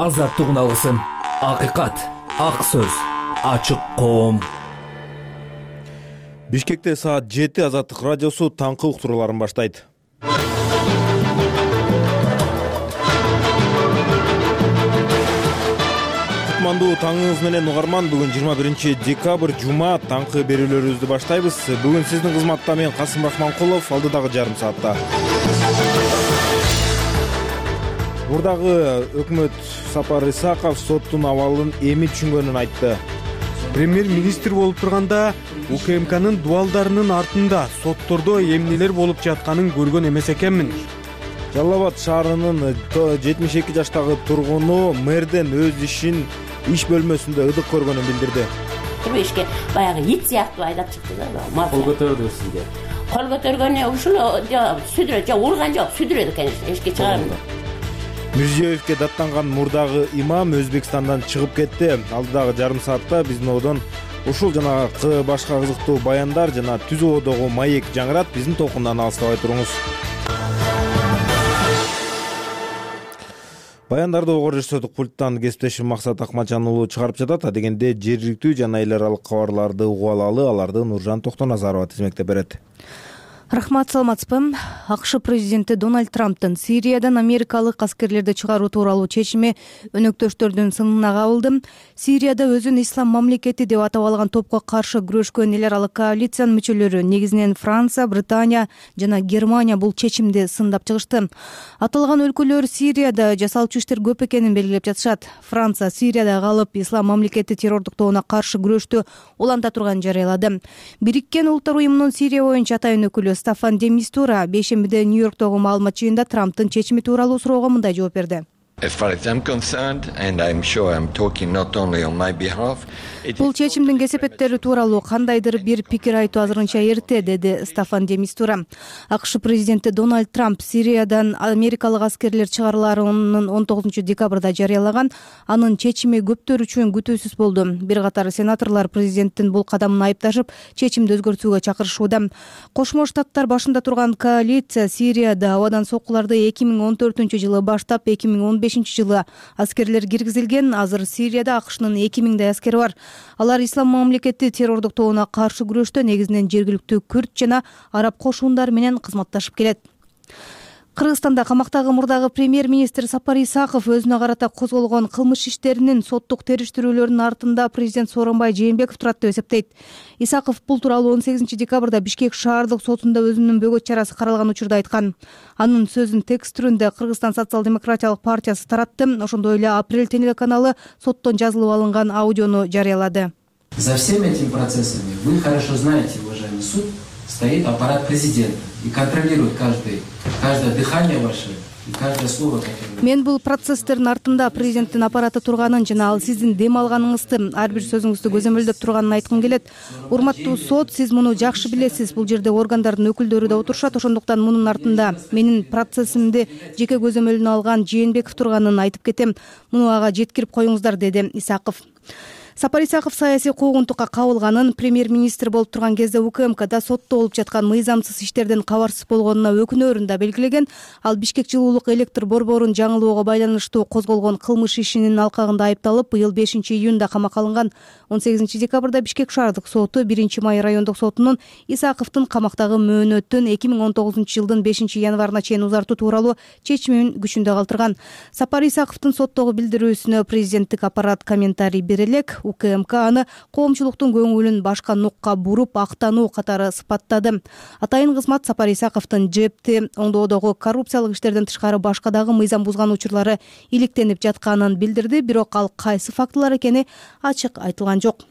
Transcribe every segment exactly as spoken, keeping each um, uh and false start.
азаттык үналгысын, акыйкат, ак сөз, ачык коом. Бишкекте саат жети Азаттык радиосу таңкы уктурууларын баштайт. Кутмандуу таңыңыз менен угарман. Бүгүн жыйырма биринчи декабрь жума таңкы берүүлөрүбүздү баштайбыз. Бүгүн сиздин кызматта мен Касым Рахманкулов, алдыдагы жарым саатта. Мурдагы өкмөт Сапар Исаков соттун абалын эми түшүнгөнүн айтты. Премьер-министр болуп турганда УКМКнын дуалдарынын артында соттордо эмнелер болуп жатканын көргөн эмес экенмин. Жалал Абад шаарынын жетимиш эки жаштагы тургуну мэрден өз ишин иш бөлмөсүндө ыдык көргөнүн билдирди. Ишке баягы ит сыяктуу айдап чыкты да. Кол көтөрдү сизге. Кол көтөргөнү ушул сүдүрөт, жок урган жок, сүдүрөт экен, эшикке чыгарып. Мирзиёевке даттанган мурдагы имам Өзбекстандан чыгып кетти. Алдыдагы жарым саатта биздин одон ушул жана башка кызыктуу баяндар жана түз оодогу маек жаңырат. Биздин толкундан алыстабай туруңуз. Баяндарды огор режиссердук пульттан кесиптешим Максат Акмачан уулу чыгарып жатат. Адегенде жергиликтүү жана эл аралык кабарларды угуп алалы, аларды Нуржан Токтоназарова тизмектеп берет. Рахмат, саламатсызбы. АКШ президенти Дональд Трамптын Сириядан америкалык аскерлерди чыгаруу тууралуу чечими өнөктөштөрдүн сынына кабылды. Сирияда өзүн ислам мамлекети деп атап алган топко каршы күрөшкөн эл аралык коалициянын мүчөлөрү, негизинен Франция, Британия жана Германия бул чечимди сындап чыгышты. Аталган өлкөлөр Сирияда жасалчу иштер көп экенин белгилеп жатышат. Франция Сирияда калып ислам мамлекети террордук тобуна каршы күрөштү уланта турганын жарыялады. Бириккен Улуттар уюмунун Сирия боюнча атайын өкүлү Стаффан де Мистура бейшембиде Нью-Йорктогу маалымат жыйынында Трамптын чечими тууралуу суроого мындай жооп берди. Бул чечимдин кесепеттери тууралуу кандайдыр бир пикир айтуу азырынча эрте, деди Стаффан де Мистура. АКШ президенти Дональд Трамп Сириядан америкалык аскерлер чыгарыларын он тогузунчу декабрда жарыялаган. Анын чечими көптөр үчүн күтүүсүз болду. Бир катар сенаторлор президенттин бул кадамын айыпташып, чечимди өзгөртүүгө чакырышууда. Кошмо Штаттар башында турган коалиция Сирияда абадан соккуларды эки миң он төртүнчү жылы баштап эки миң он бешинчи жылы аскерлер киргизилген. Азыр Сирияда АКШнын эки миңдей аскери бар. Алар ислам мамлекети террордук тобуна каршы күрөштө негизинен жергиликтүү күрд жана араб кошундары менен кызматташып келет. Кыргызстанда камактагы мурдагы премьер-министр Сапар Исаков өзүнө карата козголгон кылмыш иштеринин соттук териштирүүлөрүнүн артында президент Сооронбай Жээнбеков турат деп эсептейт. Исаков бул тууралуу он сегизинчи декабрда Бишкек шаардык сотунда өзүнүн бөгөт чарасы каралган учурда айткан. Анын сөзүн текст түрүндө Кыргызстан социал-демократиялык партиясы таратты. Ошондой эле Апрель телеканалы соттон жазылып алынган аудиону жарыялады. За всеми этими процессами вы хорошо знаете, уважаемый суд, стоит аппарат президента и контролирует каждый, каждое дыхание ваше и каждое слово, которое... Мен бул процесстердин артында президенттин аппараты турганын жана ал сиздин дем алганыңызды, ар бир сөзүңүздү көзөмөлдөп турганын айткым келет. Урматтуу сот, сиз муну жакшы билесиз. Бул жерде органдардын өкүлдөрү да отурушат. Ошондуктан мунун артында менин процессимди жеке көзөмөлүнө алган Жээнбеков турганын айтып кетем. Муну ага жеткирип коюңуздар, деди Исаков. Сапар Исаков саясий куугунтукка кабылганын, премьер-министр болуп турган кезде УКМКда сотто болуп жаткан мыйзамсыз иштерден кабарсыз болгонуна өкүнөөрүн да белгилеген. Ал Бишкек жылуулук электр борборун жаңылоого байланыштуу козголгон кылмыш ишинин алкагында айыпталып, быйыл бешинчи июнда камакка алынган. он сегизинчи декабрда Бишкек шаардык соту биринчи май райондук сотунун Исаковдун камактагы мөөнөтүн эки миң он тогузунчу жылдын бешинчи январына чейин узартуу тууралуу чечимин күчүндө калтырган. Сапар Исаковдун соттогу билдирүүсүнө президенттик аппарат комментарий бере элек. УКМК аны коомчулуктун көңүлүн башка нукка буруп актануу катары сыпаттады. Атайын кызмат Сапар Исаковдун жепти оңдоодогу коррупциялык иштерден тышкары башка дагы мыйзам бузган учурлары иликтенип жатканын билдирди, бирок ал кайсы фактылар экени ачык айтылган жок.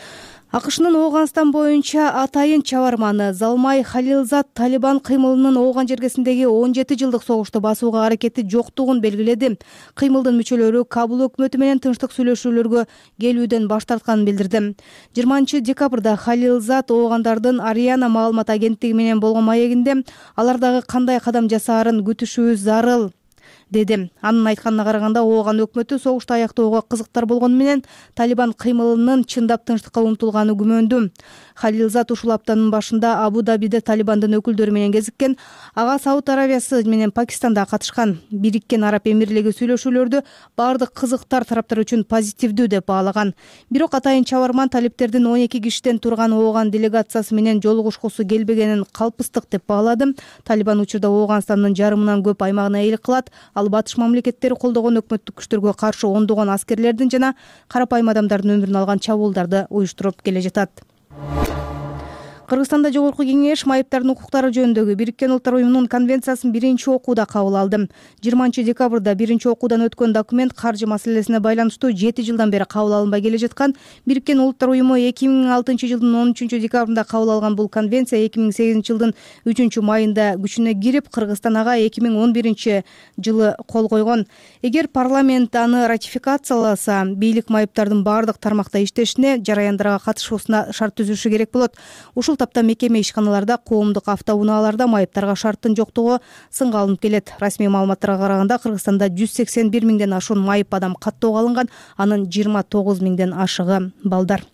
АКШнын Ооганстан боюнча атайын чабарманы Залмай Халилзад Талибан кыймылынын Ооган жергесиндеги он жети жылдык согушту басууга аракети жоктугун белгиледи. Кыймылдын мүчөлөрү Кабул өкмөтү менен тынчтык сүйлөшүүлөргө келүүдөн баш тартканын билдирди. жыйырманчы декабрда Халилзад Оогандардын Ариана маалымат агенттиги менен болгон маегинде алар дагы кандай кадам жасаарын күтүшүбүз зарыл. деди. Анын айтканына караганда Ооган өкмөтү согушту аяктоого кызыктар болгону менен Талибан кыймылынын чындап тынчтыкка умтулганы күмөндүү. Халилзад ушул аптанын башында Абу-Дабиде Талибандын өкүлдөрү менен кезиккен. Ага Сауд Аравиясы менен Пакистанда катышкан. Бириккен Араб Эмирлиги сүйлөшүүлөрдү бардык кызыктар тараптар үчүн позитивдүү деп баалаган. Бирок атайын чабарман талиптердин он эки кишиден турган Ооган делегациясы менен жолугушкусу келбегенин калпыстык деп баалады. Талибан учурда Ооганстандын жарымынан көп аймагына ээлик кылат. Ал батыш мамлекеттери колдогон өкмөттүк күчтөргө каршы ондогон аскерлердин жана карапайым адамдардын өмүрүн алган чабуулдарды уюштуруп келе жатат. Кыргызстанда Жогорку кеңеш майыптардын укуктары жөнүндөгү Бириккен Улуттар Уюмунун конвенциясын биринчи окууда кабыл алды. жыйырманчы декабрда биринчи окуудан өткөн документ каржы маселесине байланыштуу жети жылдан бери кабыл алынбай келе жаткан. Бириккен Улуттар Уюму эки миң алтынчы жылдын он үчүнчү декабрында кабыл алган бул конвенция эки миң сегизинчи жылдын үчүнчү майында күчүнө кирип, Кыргызстан ага эки миң он биринчи жылы кол койгон. Эгер парламент аны ратификацияласа, бийлик майыптардын бардык тармакта иштешине, жараяндарга катышуусуна шарт түзүшү керек болот. Ушул тапта мекеме ишканаларда, коомдук автоунааларда майыптарга шарттын жоктугу сынга алынып келет. Расмий маалыматтарга караганда Кыргызстанда жүз сексен бир миңден ашуун майып адам каттоого алынган, анын жыйырма тогуз миңден ашыгы балдар.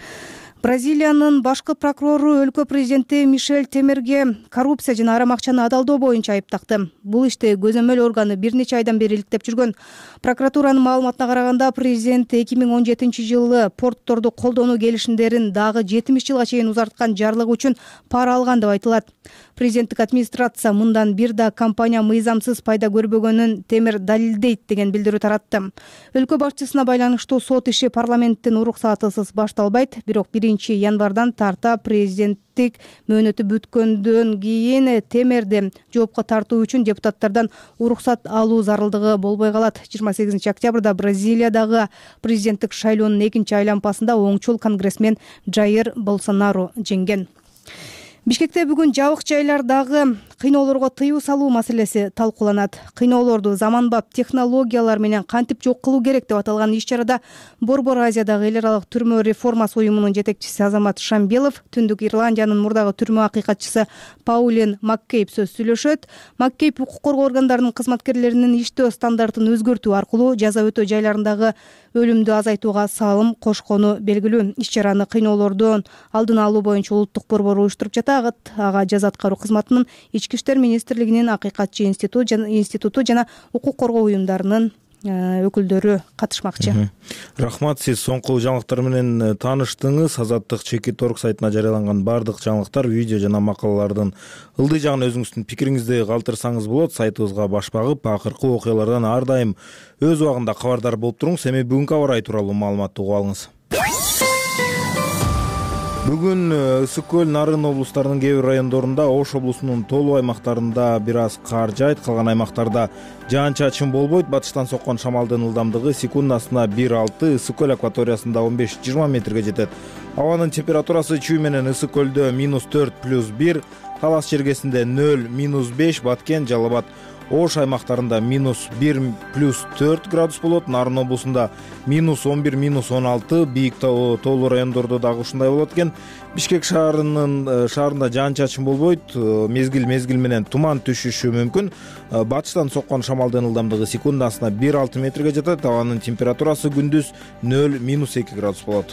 Бразилиянын башкы прокурору өлкө президенти Мишель Темерге коррупция жана арам акчаны адалдоо боюнча айыптакты. Бул ишти көзөмөл органы бир нече айдан бери иликтеп жүргөн. Прокуратуранын маалыматына караганда президент эки миң он жетинчи жылы портторду колдонуу келишимдерин дагы жетимиш жылга чейин узарткан жарлыгы үчүн пара алган деп айтылат. Президенттик администрация мындан бир да компания мыйзамсыз пайда көрбөгөнүн Темер далилдейт деген билдирүү таратты. Өлкө башчысына байланыштуу сот иши парламенттин уруксатысыз башталбайт, бирок биринчи январдан тарта президенттик мөөнөтү бүткөндөн кийин Темерди жоопко тартуу үчүн депутаттардан уруксат алуу зарылдыгы болбой калат. жыйырма сегизинчи октябрда Бразилиядагы президенттик шайлоонун экинчи айланпасында оңчул конгрессмен Жаир Болсонару жеңген. Бишкекте бүгүн жабык жайлардагы кыйноолорго тыюу салуу маселеси талкууланат. Кыйноолорду заманбап технологиялар менен кантип жок кылуу керек деп аталган иш-чарада Борбор Азиядагы эл аралык түрмө реформасы уюмунун жетекчиси Азамат Шамбелов, Түндүк Ирландиянын мурдагы түрмө акыйкатчысы Паулин Маккейб сөз сүйлөшөт. Маккейб укук коргоо органдарынын кызматкерлеринин иштөө стандартын өзгөртүү аркылуу жаза өтөө жайларындагы өлүмдү азайтууга салым кошкону белгилүү. Иш-чараны кыйноолордун алдын алуу боюнча улуттук борбор уюштуруп жатат. Ага жаза аткаруу кызматынын Ички иштер министрлигинин акыйкатчы институту жана укук коргоо уюмдарынын өкүлдөрү катышмакчы. Рахмат, сиз соңку жаңылыктар менен тааныштыңыз. Азаттык Чекит орг сайтына жарыяланган бардык жаңылыктар, видео жана макалалардын ылдый жагын өзүңүздүн пикириңизди калтырсаңыз болот. Сайтыбызга баш багып, акыркы окуялардан ар дайым өз убагында кабардар болуп туруңуз. Эми бүгүнкү аба ырайы тууралуу маалыматты угуп алыңыз. Бүгүн Ысык көл, Нарын облустарынын кээ бир райондорунда, Ош облусунун толук аймактарында бир аз кар жаайт, калган аймактарда жаан-чачын болбойт. Батыштан соккон шамалдын ылдамдыгы секундасына бир алты, Ысык көл акваториясында он беш жыйырма метрге жетет. Абанын температурасы чүй менен Ысык көлдө минус төрт плюс бир, Талас чергесинде нөл минус беш, Баткен, Жалал Абад, Ош аймактарында минус бир плюс төрт градус болот. Нарын облусунда минус он бир минус он алты, бийик тоолуу райондордо дагы ушундай болот экен. Бишкек шаарынын шаарында жаан-чачын болбойт, мезгил мезгил менен туман түшүшү мүмкүн. Батыштан соккон шамалдын ылдамдыгы секундасына бир алты метрге жетет. Абанын температурасы күндүз нөл минус эки градус болот.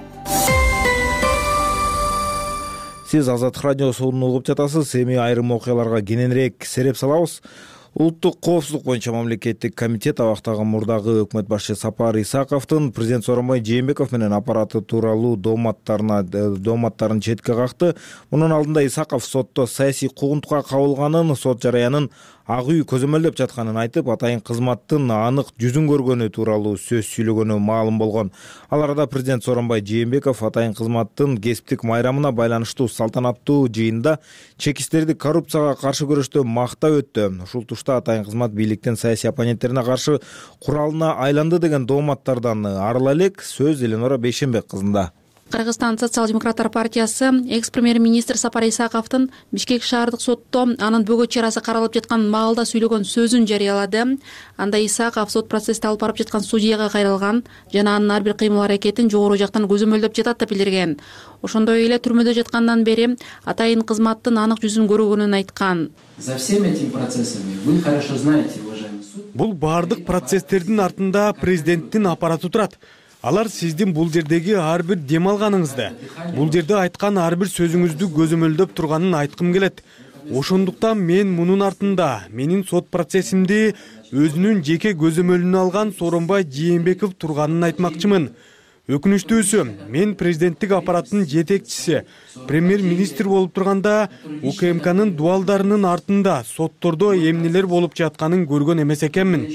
Сиз Азаттык радиосун угуп жатасыз. Эми айрым окуяларга кененирээк сереп салабыз. Улуттук коопсуздук боюнча мамлекеттик комитет абактагы мурдагы өкмөт башчы Сапар Исаковдун президент Сооронбай Жээнбеков менен аппараты тууралуу дооматтарына дооматтарын четке какты. Мунун алдында Исаков сотто саясий куугунтукка кабылганын, сот жараянын ак үй көзөмөлдөп жатканын айтып, атайын кызматтын анык жүзүн көргөнү тууралуу сөз сүйлөгөнү маалым болгон. Ал арада президент Сооронбай Жээнбеков атайын кызматтын кесиптик майрамына байланыштуу салтанаттуу жыйында чекистерди коррупцияга каршы көрүштө мактап өттү. Ушул тушта атайын кызмат бийликтин саясий оппоненттерине каршы куралына айланды деген дооматтардан арыла элек сөз Эленора Бейшенбек кызында. Кыргызстан социал-демократтар партиясы экс-премьер-министр Сапар Исаковдун Бишкек шаардык сотто анын бөгөт чарасы каралып жаткан маалда сүйлөгөн сөзүн жарыялады. Анда Исаков сот процессти алып барып жаткан судьяга кайрылган жана анын ар бир кыймыл-аракетин жогору жактан көзөмөлдөп жатат деп билдирген. Ошондой эле түрмөдө жаткандан бери атайын кызматтын анык жүзүн көргөнүн айткан. За всеми этими процессами вы хорошо знаете, уважаемый суд. Бул баардык процесстердин артында президенттин аппараты турат. Алар сиздин бул жердеги ар бир дем алганыңызды, бул жерде айткан ар бир сөзүңүздү көзөмөлдөп турганын айткым келет. Ошондуктан мен мунун артында менин сот процессимди өзүнүн жеке көзөмөлүнө алган Сооронбай Жээнбеков турганын айтмакчымын. Өкүнүчтүүсү, мен президенттик аппараттын жетекчиси, премьер-министр болуп турганда УКМКнын дуалдарынын артында соттордо эмнелер болуп жатканын көргөн эмес экенмин.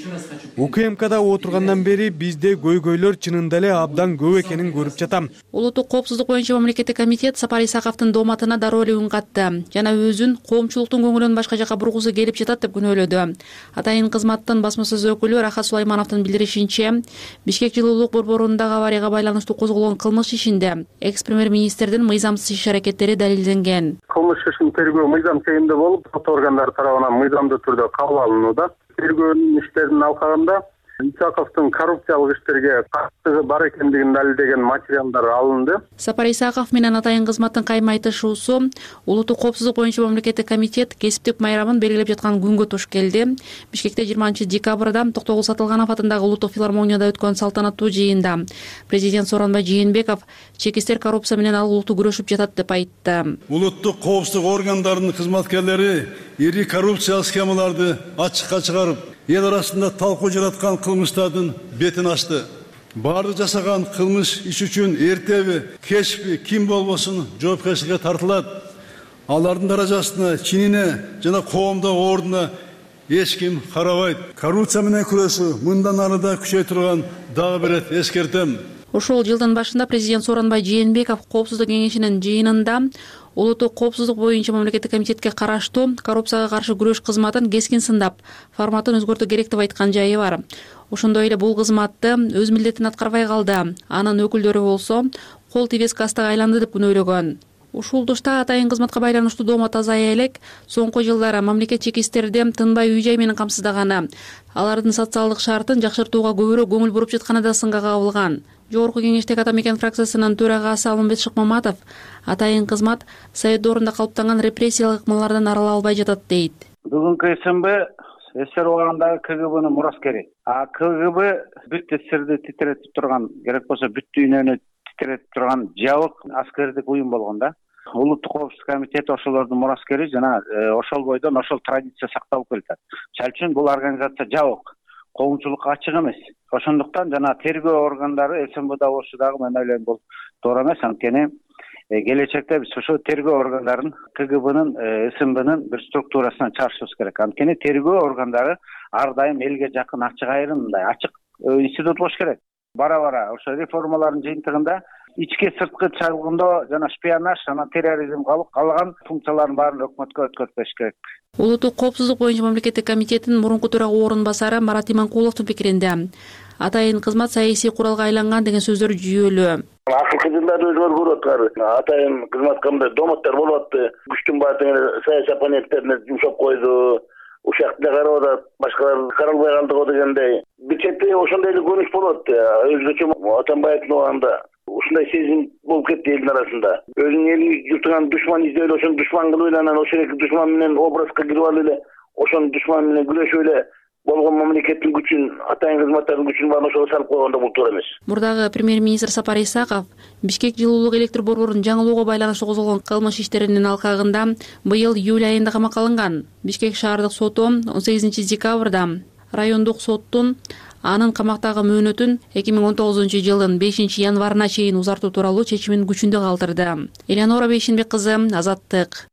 УКМКда отургандан бери бизде көйгөйлөр чынында эле абдан көп экенин көрүп жатам. Улуттук коопсуздук боюнча мамлекеттик комитет Сапар Исаковдун дооматына дароо эле үн катты жана өзүн коомчулуктун көңүлүн башка жака бургусу келип жатат деп күнөөлөдү. Атайын кызматтын басмасөз өкүлү Рахат Сулаймановдун билдиришинче, Бишкек жылуулук борборундагы аварияга байланыштуу козголгон кылмыш ишинде экс-премьер-министрдин мыйзамсыз иш-аракеттери далилденген. Кылмыш ишин тергөө мыйзам чегинде болуп, сот органдары тарабынан мыйзамдуу түрдө кабыл алынууда. Тергөөнүн иштеринин алкагында Исаковдун коррупциялык иштерге каттыгы бар экендигин далилдеген материалдар алынды. Сапар Исаков менен атайын кызматтын кайма айтышуусу улуттук коопсуздук боюнча мамлекеттик комитет кесиптик майрамын белгилеп жаткан күнгө туш келди. Бишкекте жыйырманчы декабрда Токтогул Сатылганов атындагы улуттук филармонияда өткөн салтанаттуу жыйында президент Сооронбай Жээнбеков чекистер коррупция менен алгылуу күрөшүп жатат деп айтты. Улуттук коопсуздук органдарынын кызматкерлери ири коррупциялык схемаларды ачыкка чыгарып, ел арасында талкуу жараткан кылмыштардын бетин ачты. Баарды жасаган кылмыш иш үчүн эртеби, кечпи, ким болбосун жоопкерчиликке тартылат. Алардын даражасына, чинине жана коомдогу ордуна эч ким карабайт. Коррупция менен күрөшүү мындан ары да күчөй турган дагы бир рет эскертем. Ошол жылдын башында президент Сооронбай Жээнбеков коопсуздук кеңешинин жыйынында улуттук коопсуздук боюнча мамлекеттик комитетке караштуу коррупцияга каршы күрөш кызматын кескин сындап, форматын өзгөртүү керек деп айткан жайы бар. Ошондой эле бул кызматты өз милдетин аткарбай калды. Анын өкүлдөрү болсо кол тийбес кастага айланды деп күнөөлөгөн. Ушул тушта атайын кызматка байланыштуу доомат азая элек, соңку жылдары мамлекет чекистерди тынбай үй-жай менен камсыздаганы, алардын социалдык шартын жакшыртууга көбүрөөк көңүл буруп жатканы да сынга кабылган. Жогорку кеңештеги ата мекен фракциясынын төрагасы Алмамбет Шыкмаматов атайын кызмат Совет доорунда калыптанган репрессиялык ыкмалардан арыла албай жатат дейт. Бүгүнкү СМБ СССР убагындагы КГБнын мураскери. А КГБ бүт СССРди титиретип турган, керек болсо бүт дүйнөнү титиретип турган жабык аскердик уюм болгон да. Улуттук коопсуздук комитети ошолордун мураскери жана ошол бойдон ошол традиция сакталып келатат. Чал үчүн бул организация жабык, коомчулукка ачык эмес. Ошондуктан жана тергөө органдары СМБда болушу дагы мен ойлойм бул туура эмес. Анткени келечекте биз ошо тергөө органдарын КГБнын, СМБнын бир структурасынан чыгарышыбыз керек. Анткени тергөө органдары ар дайым элге жакын, ачык айрым, мындай ачык институт болуш керек. Бара-бара ошо реформалардын жыйынтыгында ички сырткы чалгындоо жана шпионаж жана терроризм калган функциялардын баарын өкмөткө өткөртпөш керек. Улуттук коопсуздук боюнча мамлекеттик комитеттин мурунку төрага орун басары Марат Иманкуловдун пикиринде атайын кызмат саясий куралга айланган деген сөздөр жүйөлүү. Акыркы жылдарда өзгөрүп аткар. Атайын кызматка мындай дооматтар болуп атты. Күчтүн баардыгы саясий оппоненттерине жумшап койду. Ушакта карап атат, башкалар каралбай калдыгы дегендей. Бир четте ошондой эле көрүнүш болот. Өзгөчө Атамбаевдин убагында ушундай сезим болуп кетти элдин арасында. Өзүнүн элин журтунан душман издөөлө, ошону душман кылып эле анан ошол эки душман менен образга кирип алып эле, ошону душман менен күрөшүп эле болгон мамлекеттин күчүн, атайын кызматтардын күчүн баарын ошого салып койгондо бул туура эмес. Мурдагы премьер-министр Сапар Исаков Бишкек жылуулук электр борборун жаңылоого байланыштуу козголгон кылмыш иштеринин алкагында быйыл июль айында камакка алынган. Бишкек шаардык соту он сегизинчи декабрда райондук соттун анын камактагы мөөнөтүн эки миң он тогузунчу жылдын бешинчи январына чейин узартуу тууралуу чечимин күчүндө калтырды. Элеонора Бейшенбек кызы, Азаттык.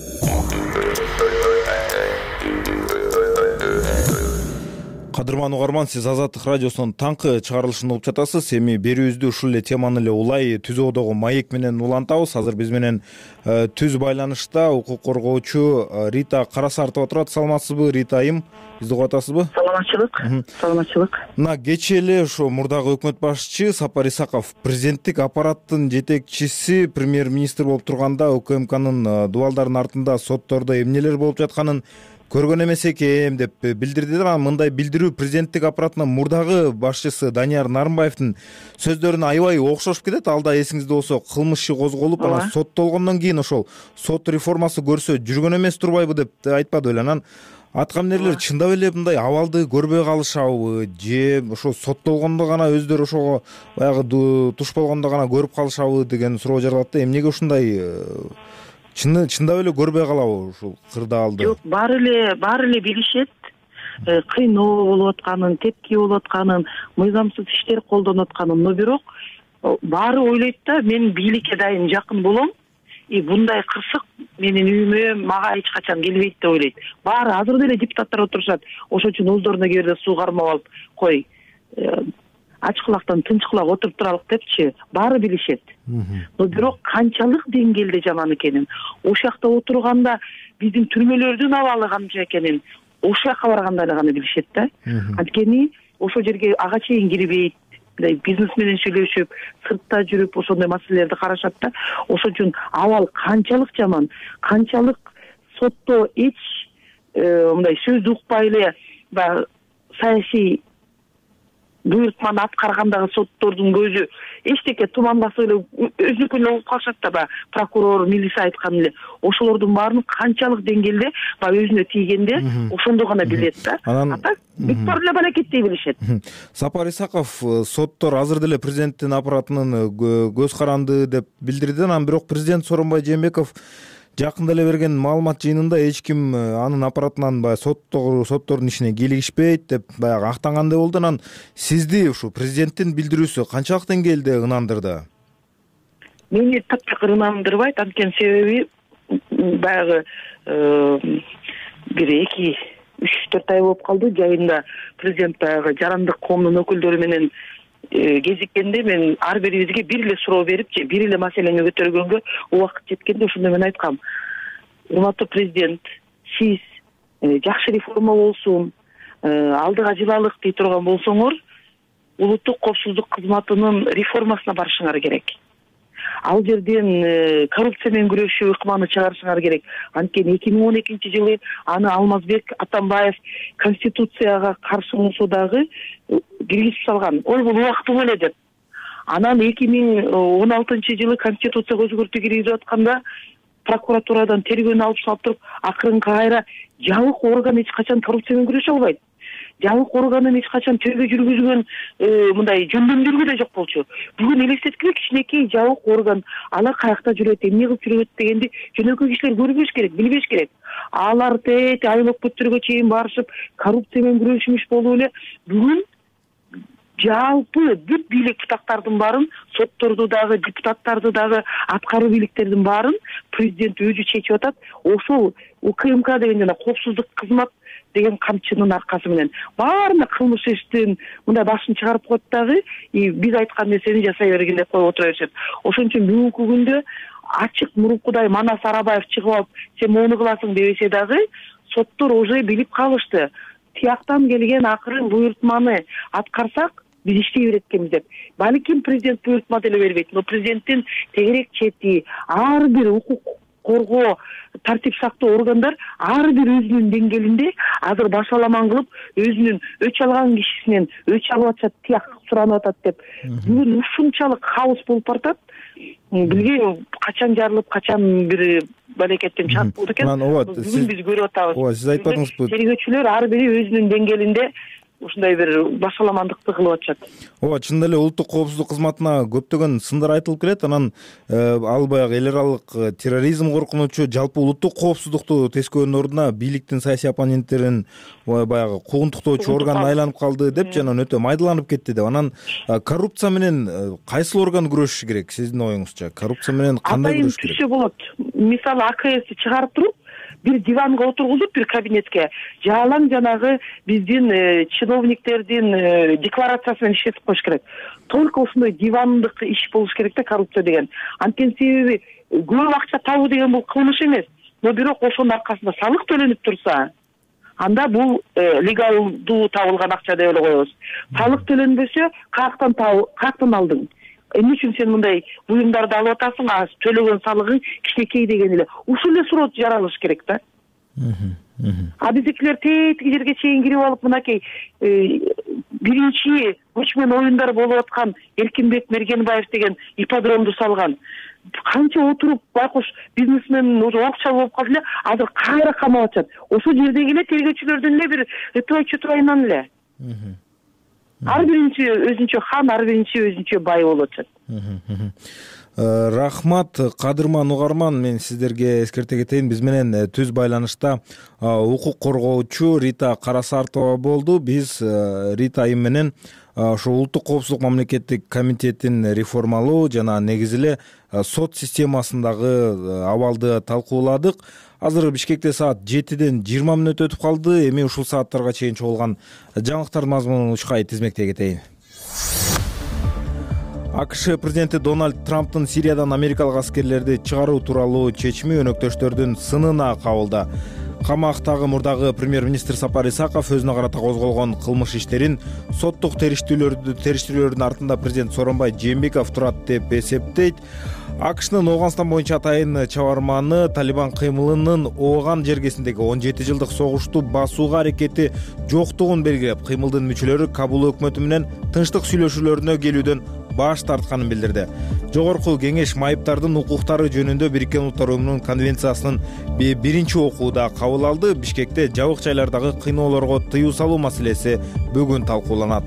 Кадырман угарман, сиз Азаттык радиосунун таңкы чыгарылышын угуп жатасыз. Эми берүүбүздү ушул эле теманы эле улай түзөөдөгү маек менен улантабыз. Азыр биз менен түз байланышта укук коргоочу Рита Карасартова турат. Саламатсызбы, Рита айым? Бизди угуп атасызбы? Саламатчылык. Саламатчылык. Мына кечээ эле ошо мурдагы өкмөт башчы Сапар Исаков президенттик аппараттын жетекчиси, премьер-министр болуп турганда УКМКнын дубалдарынын артында соттордо эмнелер болуп жатканын көргөн эмес экен деп билдирди. Мындай билдирүү президенттик аппараттын мурдагы башчысы Данияр Нарымбаевдин сөздөрүнө аябай окшошуп кетет. Алда эсиңизде болсо кылмыш иши козголуп, анан соттолгондон кийин ошол сот реформасы көрсө жүргөн эмес турбайбы деп айтпады беле. Анан аткаминерлер чындап эле мындай абалды көрбөй калышабы же ошо соттолгондо гана өздөрү ошого баягы туш болгондо гана көрүп калышабы деген суроо жаралат да. Эмнеге ушундай чыны чындап эле көрбөй калабы ушул кырдаалды? Жок, баары эле баары эле билишет. Кыйноо болуп атканын, тепки болуп атканын, мыйзамсыз иштер колдонуп атканын, но бирок баары ойлойт да, мен бийликке дайым жакын болом, и мындай кырсык менин үйүмө, мага эч качан келбейт деп ойлойт. Баары азыр деле депутаттар отурушат. Ошон үчүн өздөрүнө кээ бирде суу кармап алып, кой, ачкылактан тынчкылак отуруп туралык депчи, баары билишет. Но бирок канчалык деңгээлде жаман экенин, ошол жакта отурганда биздин түрмөлөрдүн абалы канча экенин ошол жака барганда эле гана билишет да. Анткени ошол жерге ага чейин кирбейт, бизнес менен сүйлөшүп, сыртта жүрүп ошондой маселелерди карашат да. Ошон үчүн абал канчалык жаман, канчалык сотто эч мындай сөздү укпай эле баягы саясий буйртманы аткаргандагы соттордун көзү эчтеке туманбаса эле өзүнүкүн угуп калышат да, баягы прокурор, милиция айткан эле. Ошолордун баарын канчалык деңгээлде баягы өзүнө тийгенде ошондо гана билет да. А так бүт баары эле балакеттей билишет. Сапар Исаков, соттор азыр деле президенттин аппаратынын көз каранды деп билдирди. Анан бирок президент Сооронбай Жээнбеков жакында эле берген маалымат жыйынында эч ким анын аппаратынан баягы соттордун ишине кийлигишпейт деп баягы актангандай болду. Анан сизди ушу президенттин билдирүүсү канчалык деңгээлде ынандырды? Мени таптакыр ынандырбайт, анткени себеби баягы бир эки үч төрт ай болуп калды. Жайында президент баягы жарандык коомдун өкүлдөрү менен кезиккенде мен ар бирибизге бир эле суроо берип же бир эле маселени көтөргөнгө убакыт жеткенде ошондо мен айткам: урматтуу президент, сиз жакшы реформа болсун, алдыга жылалык дей турган болсоңор, улуттук коопсуздук кызматынын реформасына барышыңар керек. Ал жерден коррупция менен күрөшүү ыкманы чыгарышыңар керек. Анткени эки миң он экинчи жылы аны Алмазбек Атамбаев конституцияга каршы болсо дагы киргизип салган. Ой, бул убактылуу эле деп. Анан эки миң он алтынчы жылы конституцияга өзгөртүү киргизип атканда прокуратурадан тергөөнү алып салып туруп, акырынкы кайра жабык орган эч качан коррупция менен күрөшө албайт. Жабык органын эч качан тергөө жүргүзгөн мындай жөндөмдөргө да жок болчу. Бүгүн элестеткиле кичинекей жабык орган ала каякта жүрөт, эмне кылып жүрөт дегенди жөнөкөй кишилер көрбөш керек, билбеш керек. Алар тет айлык бүттүргө чейин барышып, коррупция менен күрөшмүш болуп эле бүгүн жалпы бүт бийлик бутактардын баарын, сотторду дагы, депутаттарды дагы, аткаруу бийликтердин баарын президент өзү чечип атат. Ошол УКМК деген жана коопсуздук кызмат деген камчынын аркасы менен баарына кылмыш иштин мындай башын чыгарып коет дагы, биз айткан нерсени жасай бергин деп коюп отура беришет. Ошон үчүн бүгүнкү күндө ачык мурункудай Манас Арабаев чыгып алып, сен моуну кыласың дебесе дагы, соттор уже билип калышты. Тияктан келген акырын буйртманы аткарсак, биз иштей берет экенбиз деп. Балким президент буйртма деле бербейт, но президенттин тегерек чети, ар бир укук коргоо, тартип сактоо органдар ар бир өзүнүн деңгээлинде азыр башаламан кылып, өзүнүн өч алган кишисинен өч алып атышат, тияк суранып атат деп. Бүгүн ушунчалык хаос болуп баратат. Билбейм качан жарылып, качан бир балекеттен чыгып болду экен. Бүгүн биз көрүп атабыз. Ооба, сиз айтпадыңызбы? Тергөөчүлөр ар бири өзүнүн деңгээлинде ушундай бир башаламандыкты кылып атышат. Ооба, чындап эле улуттук коопсуздук кызматына көптөгөн сындар айтылып келет. Анан ал баягы эл аралык терроризм коркунучу, жалпы улуттук коопсуздукту тескөөнүн ордуна бийликтин саясий оппоненттерин баягы куугунтуктоочу орган айланып калды деп, жана өтө майдаланып кетти деп. Анан коррупция менен кайсыл орган күрөшүш керек сиздин оюңузча? Коррупция менен кандай күрөшүш керек? Атайын түшү болот. Мисалы АКСти чыгарып туруп, бир диванга отургузуп, бир кабинетке жалаң жанагы биздин чиновниктердин декларациясын иштетип коюш керек. Только ушундай дивандык иш болуш керек да коррупция деген. Анткени себеби көп акча табуу деген бул кылмыш эмес. Но бирок ошонун аркасында салык төлөнүп турса, анда бул легалдуу табылган акча деп эле коебуз. Салык төлөнбөсө, каяктан табыл, каяктан алдың? Эмне үчүн сен мындай буюмдарды алып атасың, а төлөгөн салыгың кичинекей деген эле. Ушул эле суроо жаралыш керек да. А биздикилер тетиги жерге чейин кирип алып мынакей биринчи көчмөн оюндар болуп аткан Эркинбек Мергенбаев деген ипподромду салган. Канча отуруп байкуш бизнесмен уже орукча болуп калды эле, азыр кайра камап атышат. Ошол жердеги эле тергөөчүлөрдүн эле бир ытыбай-чутубайынан эле. Ар биринчи өзүнчө хан, ар биринчи өзүнчө бай болуп атышат. Рахмат, кадырман угарман, мен сиздерге эскерте кетейин, биз менен түз байланышта укук коргоочу Рита Карасартова болду. Биз Рита айым менен ошо улуттук коопсуздук мамлекеттик комитетин реформалоо жана негизи эле сот системасындагы абалды талкууладык. Азыр Бишкекте саат жетиден жыйырма мүнөт өтүп калды. Эми ушул сааттарга чейин чогулган жаңылыктардын мазмунун учкай тизмектей кетейин. АКШ президенти Дональд Трамптын Сириядан америкалык аскерлерди чыгаруу тууралуу чечими өнөктөштөрдүн сынына кабылды. Камактагы мурдагы премьер-министр Сапар Исаков өзүнө карата козголгон кылмыш иштерин соттук териштирүүлөрдүн артында президент Сооронбай Жээнбеков турат деп эсептейт. АКШнын Ооганстан боюнча атайын чабарманы Талибан кыймылынын Ооган жергесиндеги он жети жылдык согушту басууга аракети жоктугун белгилеп, кыймылдын мүчөлөрү Кабул өкмөтү менен тынчтык сүйлөшүүлөрүнө келүүдөн баш тартканын билдирди. Жогорку кеңеш майыптардын укуктары жөнүндө Бириккен Улуттар Уюмунун конвенциясынын биринчи окууда кабыл алды. Бишкекте жабык жайлардагы кыйноолорго тыюу салуу маселеси бүгүн талкууланат.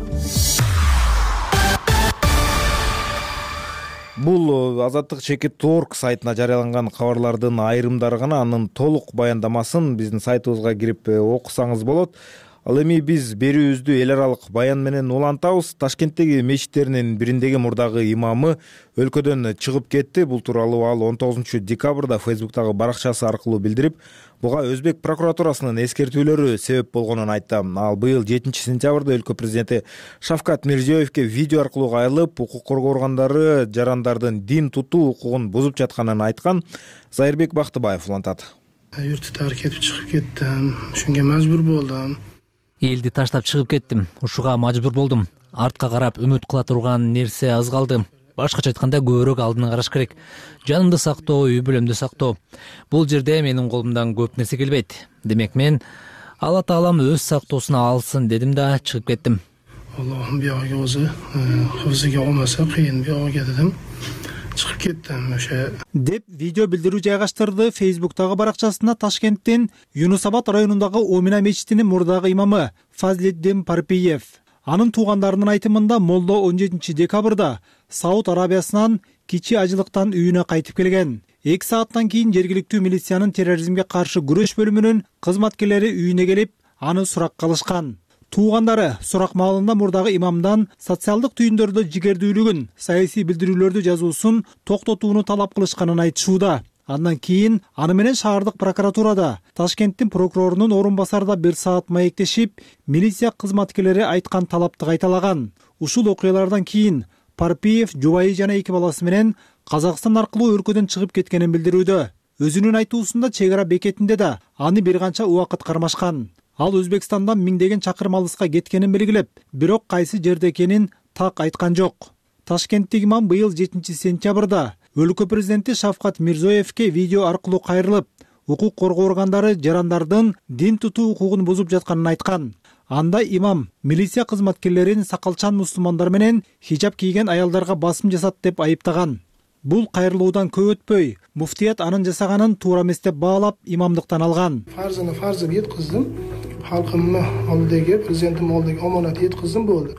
Бул Азаттык чекит орг сайтына жарыяланган кабарлардын айрымдары гана, анын толук баяндамасын биздин сайтыбызга кирип окусаңыз болот. Ал эми биз берүүбүздү эл аралык баян менен улантабыз. Ташкенттеги мечиттеринин бириндеги мурдагы имамы өлкөдөн чыгып кетти. Бул тууралуу ал он тогузунчу декабрда Фейсбуктагы баракчасы аркылуу билдирип, буга Өзбек прокуратурасынын эскертүүлөрү себеп болгонун айтты. Ал быйыл жетинчи сентябрда өлкө президенти Шавкат Мирзиёевке видео аркылуу кайрылып, укук коргоо органдары жарандардын дин тутуу укугун бузуп жатканын айткан. Зайырбек Бактыбаев улантат. Юртты тарк этип чыгып кеттим. Ошонго мажбур болдум. Элди таштап чыгып кеттим. Ушуга мажбур болдум. Артка карап үмүт кыла турган нерсе аз калды. Башкача айтканда көбүрөөк алдын караш керек. Жанымды сактоо, үй бүлөмдү сактоо. Бул жерде менин колумдан көп нерсе келбейт. Демек мен Алла Таалам өз сактоосуна алсын дедим да чыгып кеттим. Аллахым бияга өзү хифзиге алмаса кыйын бияга дедим. Чыгып кеттим ошо деп видео билдирүү жайгаштырды Фейсбуктагы баракчасына Ташкенттин Юнусабад районундагы Омина мечитинин мурдагы имамы Фазлиддин Парпиев. Анын туугандарынын айтымында молдо он жетинчи декабрда Сауд Арабиясынан кичи ажылыктан үйүнө кайтып келген. эки сааттан кийин жергиликтүү милициянын терроризмге каршы күрөш бөлүмүнүн кызматкерлери үйүнө келип, аны сурак кылышкан. Туугандары сурак маалында мурдагы имамдан социалдык түйүндөрдө жигердүүлүгүн, саясий билдирүүлөрдү жазуусун токтотууну талап кылышканын айтышууда. Андан кийин аны менен шаардык прокуратурада Ташкенттин прокурорунун орун басарда бир саат маектешип, милиция кызматкерлери айткан талапты кайталаган. Ушул окуялардан кийин Парпиев жубайы жана эки баласы менен Казакстан аркылуу өлкөдөн чыгып кеткенин билдирүүдө. Өзүнүн айтуусунда чек ара бекетинде да аны бир канча убакыт кармашкан. Ал Өзбекстандан миңдеген чакырым алыска кеткенин белгилеп, бирок кайсы жерде экенин так айткан жок. Ташкенттеги имам быйыл жетинчи сентябрда өлкө президенти Шавкат Мирзиёевке видео аркылуу кайрылып, укук коргоо органдары жарандардын дин тутуу укугун бузуп жатканын айткан. Анда имам милиция кызматкерлерин сакалчан мусулмандар менен хижаб кийген аялдарга басым жасат деп айыптаган. Бул кайрылуудан көп өтпөй, муфтият анын жасаганын туура эмес деп баалап, имамдыктан алган. Фарзына фарзып жеткиздим. Халкымны алдыга, президентим алдыга аманат жеткиздим болду.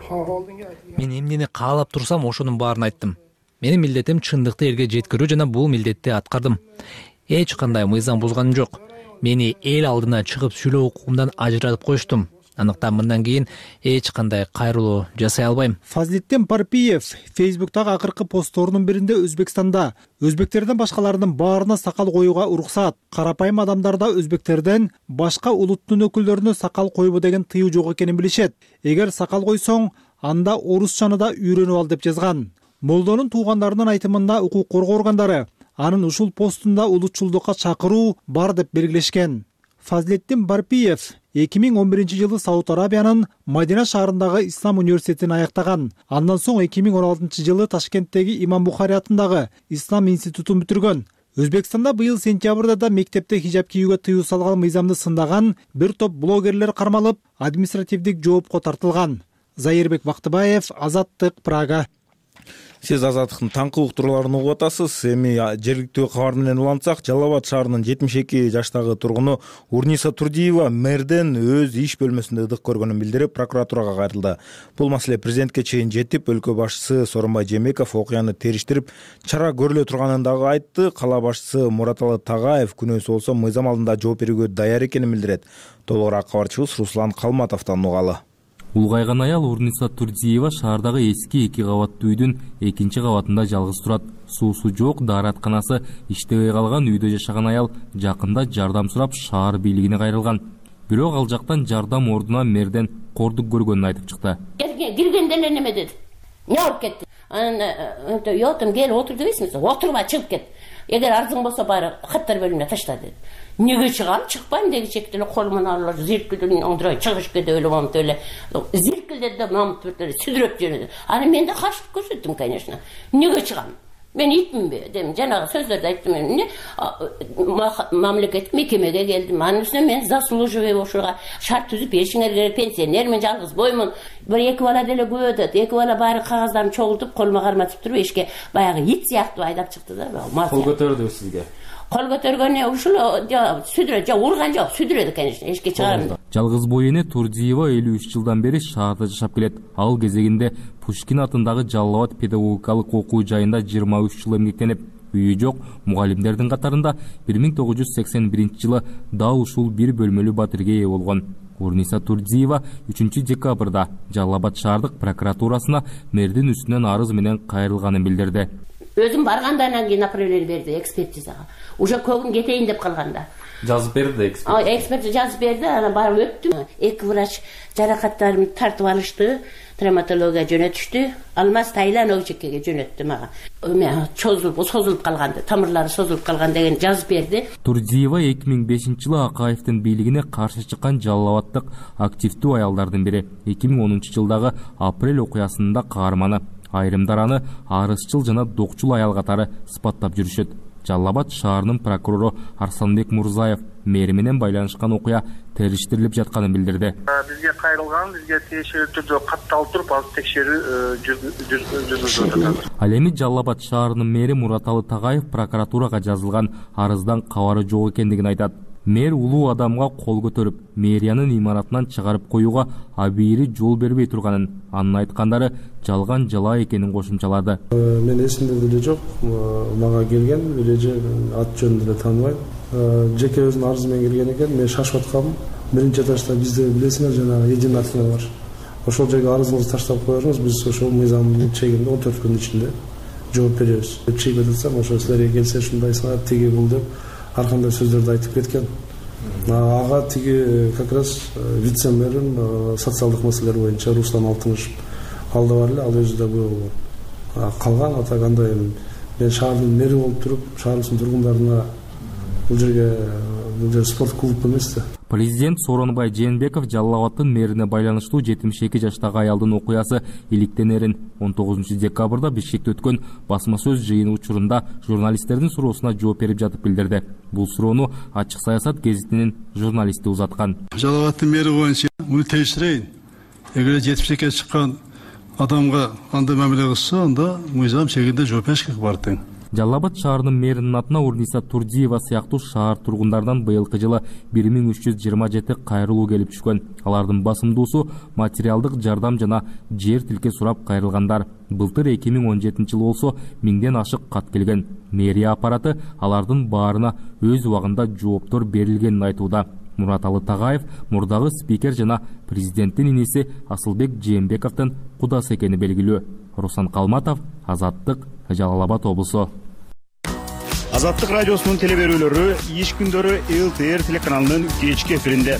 Мен эмнени каалап турсам, ошонун баарын айттым. Менин милдетим чындыкты элге жеткирүү жана бул милдетти аткардым. Эч кандай мыйзам бузганым жок. Мени эл алдына чыгып сүйлөө укугумдан ажыратып коюштум. Анықтан мындан кийин эч кандай кайрылуу жасай албайм. Фазлиддин Парпиев Фейсбуктагы акыркы постторунун биринде Өзбекстанда өзбектерден башкалардын баарына сакал коюуга уруксат, карапайым адамдарда өзбектерден башка улуттун өкүлдөрүнө сакал коюу деген тыюу жок экенин билишет. Эгер сакал койсоң, анда орусчаны да үйрөнүп ал деп жазган. Молдонун туугандарынын айтымында укук коргоо органдары анын ушул постунда улутчулдукка чакыруу бар деп белгилешкен. Фазлиддин Парпиев эки миң он биринчи жылы Сауд Арабиянын Мадина шаарындагы Ислам университетин аяктаган. Андан соң эки миң он алтынчы жылы Ташкенттеги Имам Бухари атындагы Ислам институтун бүтүргөн. Өзбекстанда быйыл сентябрда да мектепте хижаб кийүүгө тыюу салган мыйзамды сындаган бир топ блогерлер кармалып, административдик жоопко тартылган. Зайырбек Бактыбаев, Азаттык, Прага. Сиз Азаттыктын таңкы уктурууларын угуп атасыз. Эми жергиликтүү кабар менен улантсак, Жалал Абад шаарынын жетимиш эки жаштагы тургуну Урниса Турдиева мэрден өз иш бөлмөсүндө ыдык көргөнүн билдирип, прокуратурага кайрылды. Бул маселе президентке чейин жетип, өлкө башчысы Сооронбай Жээнбеков окуяны териштирип, чара көрүлө турганын дагы айтты. Кала башчысы Мураталы Тагаев күнөөсү болсо мыйзам алдында жооп берүүгө даяр экенин билдирет. Толугураак кабарчыбыз Руслан Калматовдон угалы. Улгайган аял Урниса Турдиева шаардагы эски эки кабаттуу үйдүн экинчи кабатында жалгыз турат. Суусу жок, дааратканасы иштебей калган үйдө жашаган аял жакында жардам сурап шаар бийлигине кайрылган. Бирок ал жактан жардам ордуна мэрден кордук көргөнүн айтып чыкты. Киргенде эле неме деди? Не алып кетти? Анан йотум кел отур дебейсиңби? Отурма, чыгып кет. Эгер арзың болсо баары каттар бөлүмүнө ташта деди. Неге чыгам? Чыкпайм деги чектеле колуман алып зиркилден оңдурай чыгышып кете эле болуп эле. Зиркилдеди да мамыт бир сүдүрөп жөнөдү. Аны мен да каршылык көрсөттүм, конечно. Неге чыгам? Мен итминби? Дем, жанагы сөздөрдү айттым. Эмне мамлекеттик мекемеге келдим. Анын үстүнө мен заслуживый ошого шарт түзүп беришиңер керек, пенсионермин, жалгызбоймун. Бир эки бала деле көбөдөт. Эки бала баары кагаздарын чогултуп, колума карматып туруп, эшикке баягы ит сыяктуу айдап чыкты да. Кол көтөрдү сизге? Кол көтөргөн ушул сүдүрө, жок, урган жок, сүдүрөдү, конечно, эшикке чыгарым. Жалгыз бой эне Турдиева элүү үч жылдан бери шаарда жашап келет. Ал кезегинде Пушкин атындагы Жалал Абад педагогикалык окуу жайында жыйырма үч жыл эмгектенип, үйү жок мугалимдердин катарында бир миң тогуз жүз сексен биринчи жылы дал ушул бир бөлмөлүү батирге ээ болгон. Урниса Турдиева үчүнчү декабрда Жалал Абад шаардык прокуратурасына мэрдин үстүнөн арыз менен кайрылганын билдирди. Өзүм баргандан кийин направление берди экспертизага. Уже көбүн кетейин деп калганда. Жазып берди эксперт. Эксперт жазып берди, анан барып өттүм. Эки врач жаракаттарымды тартып алышты, травматология жөнөтүштү. Алмаз Тайлан Оочекеге жөнөттү мага. Эме чозулуп, созулуп калганды, тамырлары созулуп калган деген жазып берди. Турдиева эки миң бешинчи жылы Акаевдин бийлигине каршы чыккан Жалал Абадтык активдүү аялдардын бири. эки миң онунчу жылдагы апрель окуясында каарманы. Айрымдар аны арызчыл жана докчул аял катары сыпаттап жүрүшөт. Жалал Абад шаарынын прокурору Арсанбек Мурзаев мэри менен байланышкан окуя териштирилип жатканын билдирди. Бизге кайрылган, бизге тиешелүү түрдө катталып туруп, азыр текшерүү жүргүзүлүп жатат. Ал эми Жалал Абад шаарынын мэри Мураталы Тагаев прокуратурага жазылган арыздан кабары жок экендигин айтат. Мэр улуу адамга кол көтөрүп, мэриянын имаратынан чыгарып коюуга абийири жол бербей турганын, анын айткандары жалган жала экенин кошумчалады. Мен эсимде деле жок, мага келген, эле ат жөнүн деле тааныбайм. Жеке өзүнүн арызы менен келген экен, мен шашып аткам. Биринчи этажда бизде билесиңер, жана единый архив бар. Ошол жерге арызыңызды таштап коюңуз, биз ошол мыйзамдын чегинде он төрт күндүн ичинде жооп беребиз. Чегип атсам, ошо силерге келсе ушундайсыңар, тиги бул деп ар кандай сөздөрдү айтып кеткен. Ага тиги как раз вице-мэрим социалдык маселелер боюнча Руслан Алтынышев ал да бар эле, ал өзү да күбө болгон. Калган ата кандай мен шаардын мэри болуп туруп, шаарыбыздын тургундарына бул жерге бул жер спорт клуб эмес да. Президент Сооронбай Жээнбеков Жалал Абадтын мэрине байланыштуу жетимиш эки жаштагы аялдын окуясы иликтенерин он тогузунчу декабрда Бишкекте өткөн басма сөз жыйыны учурунда журналисттердин суроосуна жооп берип жатып билдирди. Бул суроону Ачык саясат гезитинин журналисти узаткан. Жалал Абадтын мэри боюнча муну териштирейин. Эгер жетимиш экиге чыккан адамга андай мамиле кылса, анда мыйзам чегинде жооп бериш керек бар тең. Жалал Абад шаарынын мэринин атына Урниса Турдиева сыяктуу шаар тургундардан быйылкы жылы бир миң үч жүз жыйырма жети кайрылуу келип түшкөн. Алардын басымдуусу материалдык жардам жана жер тилке сурап кайрылгандар. Былтыр эки миң он жетинчи жылы болсо миңден ашык кат келген. Мэрия аппараты алардын баарына өз убагында жооптор берилгенин айтууда. Мураталы Тагаев мурдагы спикер жана президенттин иниси Асылбек Жээнбековдун кудасы экени белгилүү. Руслан Калматов, Азаттык, Жалал Абад облусу. Азаттык радиосунун телеберүүлөрү иш күндөрү эл тэ эр телеканалынын кечки эфиринде.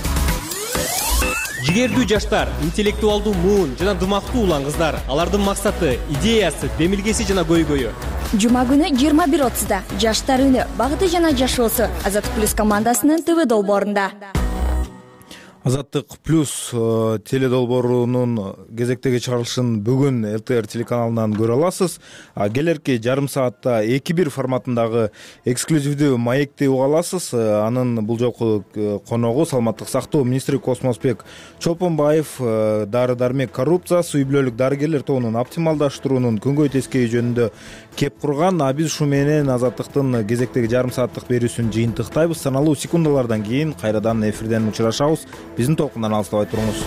Жигердүү жаштар, интеллектуалдуу муун жана дымактуу улан кыздар, алардын максаты, идеясы, демилгеси жана көйгөйү. Жума күнү жыйырма бир отузда жаштар үнү, багыты жана жашоосу Азаттык плюс командасынын тэ вэ долбоорунда. Азаттык плюс теледолбоорунун кезектеги чыгарылышын бүгүн эл тэ эр телеканалынан көрө аласыз. Келерки жарым саатта эки бир форматындагы эксклюзивдүү маекти уга аласыз. Анын бул жолку коногу саламаттык сактоо министри Космосбек Чолпонбаев дары дармек коррупциясы, үй бүлөлүк дарыгерлер тобунун оптималдаштыруунун күнгөй тескеи жөнүндө кеп курган. А биз ушу менен Азаттыктын кезектеги жарым сааттык берүүсүн жыйынтыктайбыз. Саналуу секундалардан кийин кайрадан эфирден учурашабыз. Биздин толкундан алыстабай туруңуз.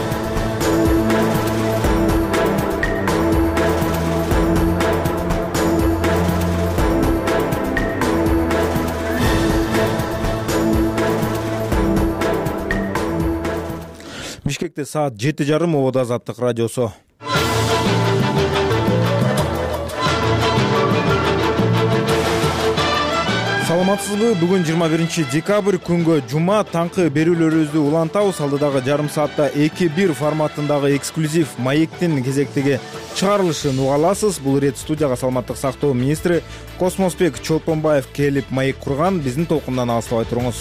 Бишкекте саат жети жарым, ободо Азаттык радиосу. Саламатсызбы? Бүгүн жыйырма биринчи декабрь күнгө жума таңкы берүүлөрүбүздү улантабыз. Алдыдагы жарым саатта эки бир форматындагы эксклюзив маектин кезектеги чыгарылышын уга аласыз. Бул ирет студияга саламаттык сактоо министри Космосбек Чолпонбаев келип маек курган. Биздин толкундан алыстабай туруңуз.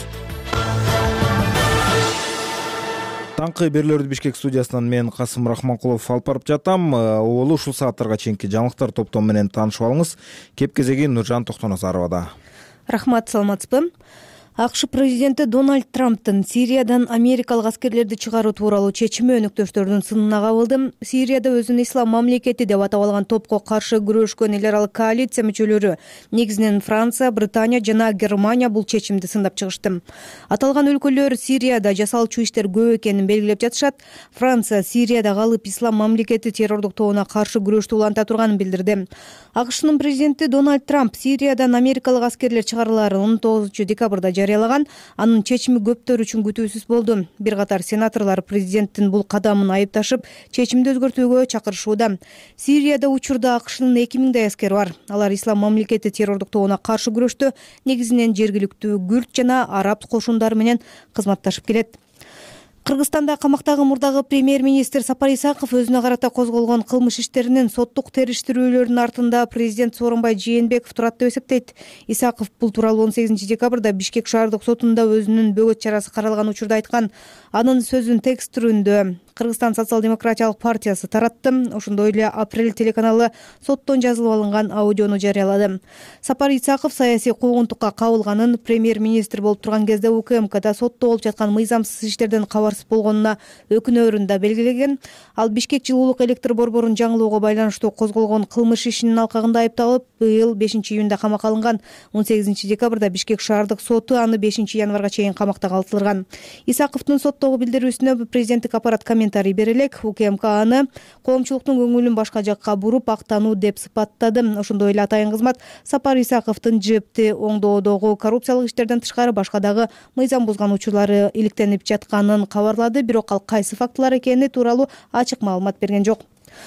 Таңкы берүүлөрдү Бишкек студиясынан мен Касым Рахманкулов алып барып жатам. Олу ушул сааттарга чейинки жаңылыктар топтому менен таанышып алыңыз. Кеп кезеги Нуржан Токтоназаровада. Рахмат, саламатсызбы? АКШ президенти Дональд Трамптын Сириядан америкалык аскерлерди чыгаруу тууралуу чечими өнөктөштөрдүн сынына кабылды. Сирияда өзүн ислам мамлекети деп атап алган топко каршы күрөшкөн эл аралык коалиция мүчөлөрү, негизинен Франция, Британия жана Германия бул чечимди сындап чыгышты. Аталган өлкөлөр Сирияда жасалчу иштер көп экенин белгилеп жатышат. Франция Сирияда калып ислам мамлекети террордук тобуна каршы күрөштү уланта турганын билдирди. АКШнын президенти Дональд Трамп Сириядан америкалык аскерлер чыгарыларын он тогузунчу декабрда жарыялаган. Анын чечими көптөр үчүн күтүүсүз болду. Бир катар сенаторлор президенттин бул кадамын айыпташып, чечимди өзгөртүүгө чакырышууда. Сирияда учурда АКШнын эки миңдей аскери бар. Алар ислам мамлекети террордук тобуна каршы күрөштө негизинен жергиликтүү күрд жана араб кошундары менен кызматташып келет. Кыргызстанда камактагы мурдагы премьер-министр Сапар Исаков өзүнө карата козголгон кылмыш иштеринин соттук териштирүүлөрүнүн артында президент Сооронбай Жээнбеков турат деп эсептейт. Исаков бул тууралуу он сегизинчи декабрда Бишкек шаардык сотунда өзүнүн бөгөт чарасы каралган учурда айткан. Анын сөзүн текст түрүндө Кыргызстан социал-демократиялык партиясы таратты. Ошондой эле Апрель телеканалы соттон жазылып алынган аудиону жарыялады. Сапар Исаков саясий куугунтукка кабылганын, премьер-министр болуп турган кезде У К М Кда сотто болуп жаткан мыйзамсыз иштерден кабарсыз болгонуна өкүнөөрүн да белгилеген. Ал Бишкек жылуулук электр борборун жаңылоого байланыштуу козголгон кылмыш ишинин алкагында айыпталып, быйыл бешинчи июнда камакка алынган. он сегизинчи декабрда Бишкек шаардык соту аны бешинчи январга чейин камакта калтырган. Исаковдун соттогу билдирүүсүнө президенттик аппарат комментарий бере элек. У К М К аны коомчулуктун көңүлүн башка жакка буруп актануу деп сыпаттады. Ошондой эле атайын кызмат Сапар Исаковдун жепти оңдоодогу коррупциялык иштерден тышкары башка дагы мыйзам бузган учурлары иликтенип жатканын кабарлады. Бирок ал кайсы фактылар экени тууралуу ачык маалымат берген жок.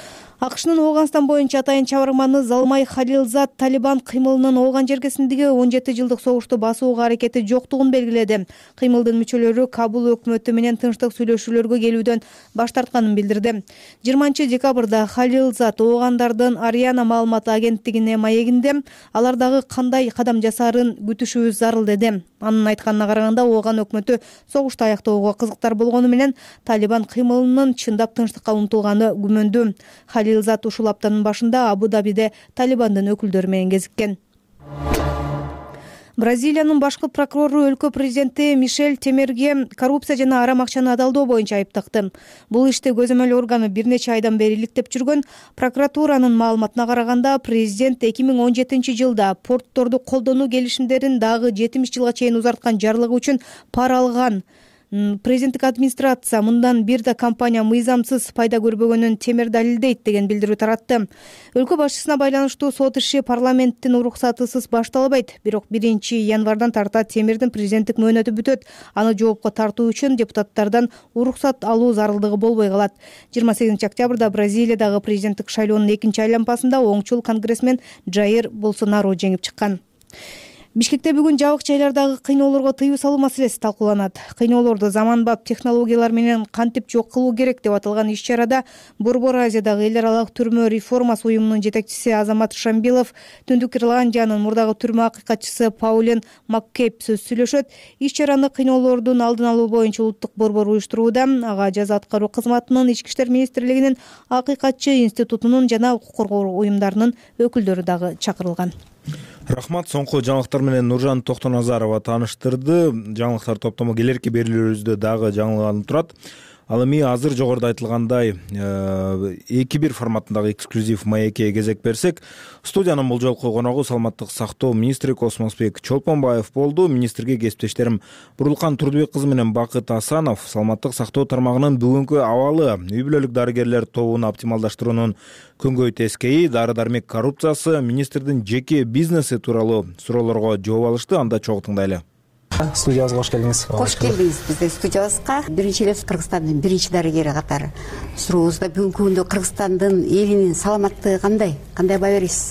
АКШнын Ооганстан боюнча атайын чабарманы Залмай Халилзад Талибан кыймылынын Ооган жергесиндеги он жети жылдык согушту басууга аракети жоктугун белгиледи. Кыймылдын мүчөлөрү Кабул өкмөтү менен тынчтык сүйлөшүүлөргө келүүдөн баш тартканын билдирди. жыйырманчы декабрда Халилзад Оогандардын Ариана маалымат агенттигине маегинде алардагы кандай кадам жасаарын күтүшүбүз зарыл деди. Анын айтканына караганда, Ооган өкмөтү согушту аяктоого кызыктар болгону менен Талибан кыймылынын чындап тынчтыкка умтулганы күмөндүү. Халилзад ушул аптанын башында Абу-Дабиде Талибандын өкүлдөрү менен кезиккен. Бразилиянын башкы прокурору өлкө президенти Мишель Темерге коррупция жана арам акчаны адалдоо боюнча айып такты. Бул ишти көзөмөл органы бир нече айдан бери иликтеп жүргөн. Прокуратуранын маалыматына караганда, президент эки миң он жетинчи жылда портторду колдонуу келишимдерин дагы жетимиш жылга чейин узарткан жарлыгы үчүн пара алган. Президенттик администрация мындан бир да компания мыйзамсыз пайда көрбөгөнүн Темер далилдейт деген билдирүү таратты. Өлкө башчысына байланыштуу сот иши парламенттин уруксатысыз башталбайт. Бирок биринчи январдан тарта Темирдин президенттик мөөнөтү бүтөт. Аны жоопко тартуу үчүн депутаттардан уруксат алуу зарылдыгы болбой калат. жыйырма сегизинчи октябрда Бразилиядагы президенттик шайлоонун экинчи айланпасында оңчул конгрессмен Жаир Болсонаро жеңип чыккан. Бишкекте бүгүн жабык жайлардагы кыйноолорго тыюу салуу маселеси талкууланат. Кыйноолорду заманбап технологиялар менен кантип жок кылуу керек деп аталган иш-чарада Борбор Азиядагы эл аралык түрмө реформасы уюмунун жетекчиси Азамат Шамбилов, Түндүк Ирландиянын мурдагы түрмө акыйкатчысы Паулен Маккейп сөз сүйлөшөт. Иш-чараны кыйноолордун алдын алуу боюнча улуттук борбор уюштурууда. Ага жаза аткаруу кызматынын, Ички иштер министрлигинин, Акыйкатчы институтунун жана укук коргоо уюмдарынын өкүлдөрү дагы чакырылган. Рахмат. Соңку жаңылыктар менен Нуржан Токтоназарова тааныштырды. Жаңылыктар топтому келерки берүүлөрүбүздө дагы жаңыланып турат. Ал эми азыр жогоруда айтылгандай эки бир форматындагы эксклюзив маекке кезек берсек, студиянын бул жолку коногу саламаттык сактоо министри Космосбек Чолпонбаев болду. Министрге кесиптештерим Бурурлкан Турдубек кызы менен Бакыт Асанов саламаттык сактоо тармагынын бүгүнкү абалы, үй бүлөлүк дарыгерлер тобун оптималдаштыруунун көңгөй тескейи, дары-дармек коррупциясы, министрдин жеке бизнеси тууралуу суроолорго жооп алышты. Анда чогуу тыңдайлы. Студиябызга кош келдиңиз. Кош келдиңиз биздин студиябызга. Биринчи эле Кыргызстандын биринчи дарыгери катары сурообузда бүгүнкү күндө Кыргызстандын элинин саламаттыгы кандай? Кандай баа бересиз?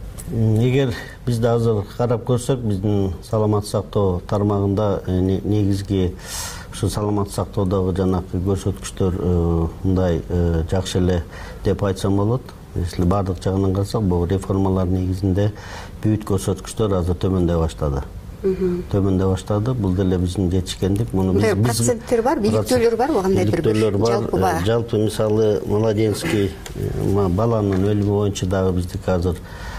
Эгер бизди азыр карап көрсөк, биздин саламат сактоо тармагында негизги ушу саламат сактоодогу жанакы көрсөткүчтөр мындай жакшы эле деп айтсам болот. Если бардык жагынан карасак, бул реформалар негизинде бүт көрсөткүчтөр азыр төмөндөй баштады. төмөндөй баштады. Бул деле биздин жетишкендик. Муну биз проценттер бар, бийликтөөлөр барбы, кандай бир жалпы баа? Жалпы мисалы младенский баланын өлүмү боюнча дагы биздики азыр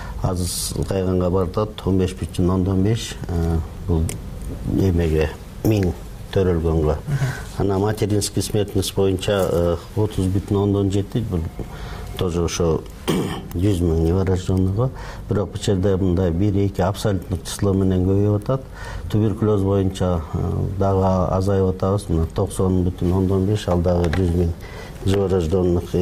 аз кайганга бардат, он беш бүтүн ондон беш бул эмеге миң төрөлгөнгө. Ана материнский смертность боюнча отуз бүтүн ондон жети, бул тоже ошо жүз миң новорожденныйго. Бирок бул жерде мындай бир-эки абсолюттук число менен көбөйүп атат. Туберкулез боюнча дагы азайып атабыз. Мына токсон бүтүн ондон беш, ал дагы жүз миң новорожденных.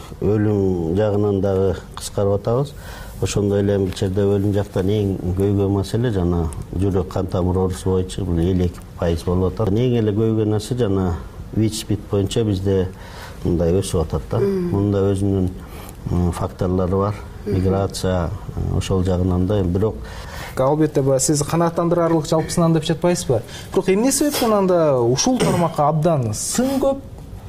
Өлүм жагынан дагы кыскарып атабыз. Ошондой эле бул жерде өлүм жактан эң көйгөй маселе жана жүрөк кан тамыр оорусу боюнча бул элүү эки пайыз болуп атат. Эң эле көйгөй нерсе жана ВИЧ-СПИД боюнча бизде мындай өсүп атат да. Мында өзүнүн факторлору бар. Миграция ошол жагынан да, бирок албетте сиз канааттандырарлык жалпысынан деп жатпайсызбы? Бирок эмне себептен анда ушул тармакка абдан сын көп,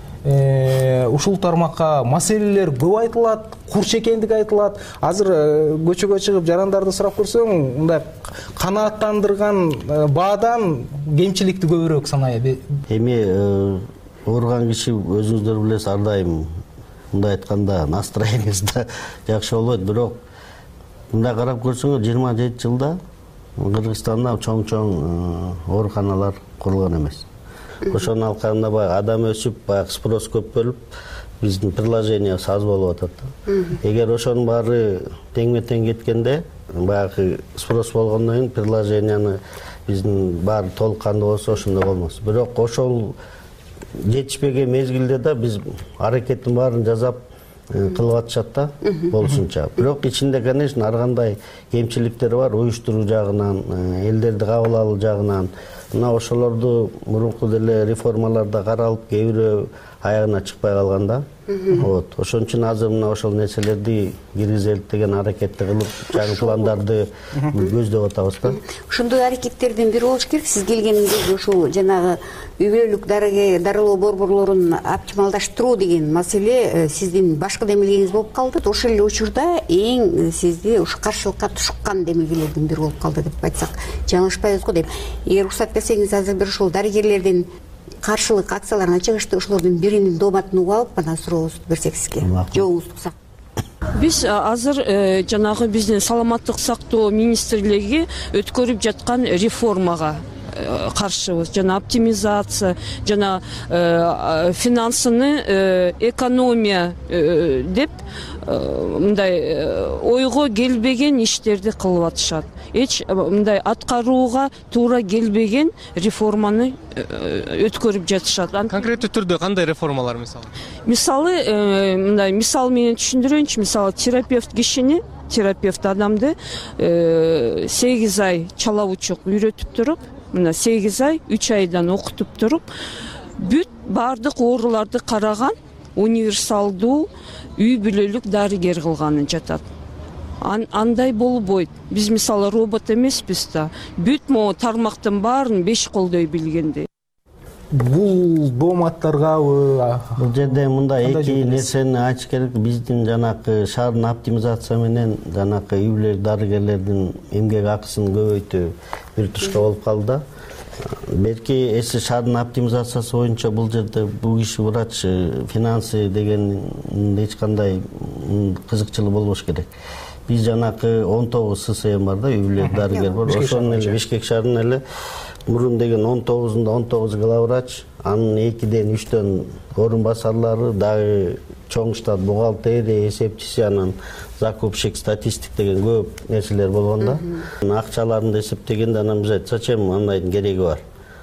ушул тармакка маселелер көп айтылат, курч экендиги айтылат. Азыр көчөгө чыгып жарандарды сурап көрсөң, мындай канааттандырган баадан кемчиликти көбүрөөк санайбы. Эми ооруган киши өзүңүздөр билесиз, ар дайым мындай айтканда настроениеңиз да жакшы болбойт. Бирок мындай карап көрсөңөр, жыйырма жети жылда Кыргызстанда чоң-чоң ооруканалар курулган эмес. Ошонун алкагында баягы адам өсүп, баягы спрос көп болуп, биздин предложениябыз аз болуп атат. Эгер ошонун баары теңме-тең кеткенде, баягы спрос болгондон кийин предложенияны биздин баары толук кандуу болсо ошондой болмос. Бирок ошол жетишпеген мезгилде да биз аракеттин баарын жасап кылып атышат да болушунча. Бирок ичинде, конечно, ар кандай кемчиликтер бар, уюштуруу жагынан, элдерди кабыл алуу жагынан. Мына ошолорду мурунку деле реформаларда каралып, кээ бирөө аягына чыкпай калган да. Вот, ошон үчүн азыр мына ошол нерселерди киргизелик деген аракетти кылып, жаңы пландарды көздөп атабыз да. Ошондой аракеттердин бири болуш керек. Сиз келгениңизде ушул жанагы үй бүлөлүк дарылоо борборлорун оптималдаштыруу деген маселе сиздин башкы демилгеңиз болуп калды. Ошол эле учурда эң сизди ушу каршылыкка тушкан демилгелердин бири болуп калды деп айтсак жаңылышпайбыз го дейм. Эгер уруксат берсеңиз, азыр бир ушул дарыгерлердин каршылык акцияларына чыгышты, ошолордун биринин дооматын угуп алып, анан сурообузду берсек сизге. Жообуңузду уксак. Биз азыр жанагы биздин саламаттык сактоо министрлиги өткөрүп жаткан реформага каршыбыз. Жана оптимизация, жана финансыны экономия деп мындай ойго келбеген иштерди кылып атышат. Эч мындай аткарууга туура келбеген реформаны өткөрүп жатышат. Конкреттүү түрдө кандай реформалар мисалы? Мисалы мындай мисал менен түшүндүрөйүнчү. Мисалы терапевт кишини, терапевт адамды сегиз ай чалабучук үйрөтүп туруп, мына сегиз ай үч айдан окутуп туруп, бүт бардык ооруларды караган универсалдуу үй бүлөлүк дарыгер кылганы жатат. андай болбойт. Биз мисалы робот эмеспиз да. Бүт могу тармактын баарын беш колдой билгенде. Бул дооматтаргабы? Бул жерде мындай эки нерсени айтыш керек. Биздин жанакы шаардын оптимизация менен жанакы үй бүлөлүк дарыгерлердин эмгек акысын көбөйтүү бир тушка болуп калды да. Берки эси шаардын оптимизациясы боюнча бул жерде бул киши врач финансы деген эч кандай кызыкчылык болбош керек. Биз жанакы он тогуз ССМ бар да, үй бүлөлүк дарыгер бар. Ошонун эле Бишкек шаарынын эле мурун деген он тогузунда он тогуз главврач, анын экиден үчтөн орун басарлары, дагы чоң штат бухгалтерия, эсепчиси, анан закупщик, статистик деген көп нерселер болгон да. Акчаларынды эсептегенде анан биз айтсак, зачем андайдын кереги бар?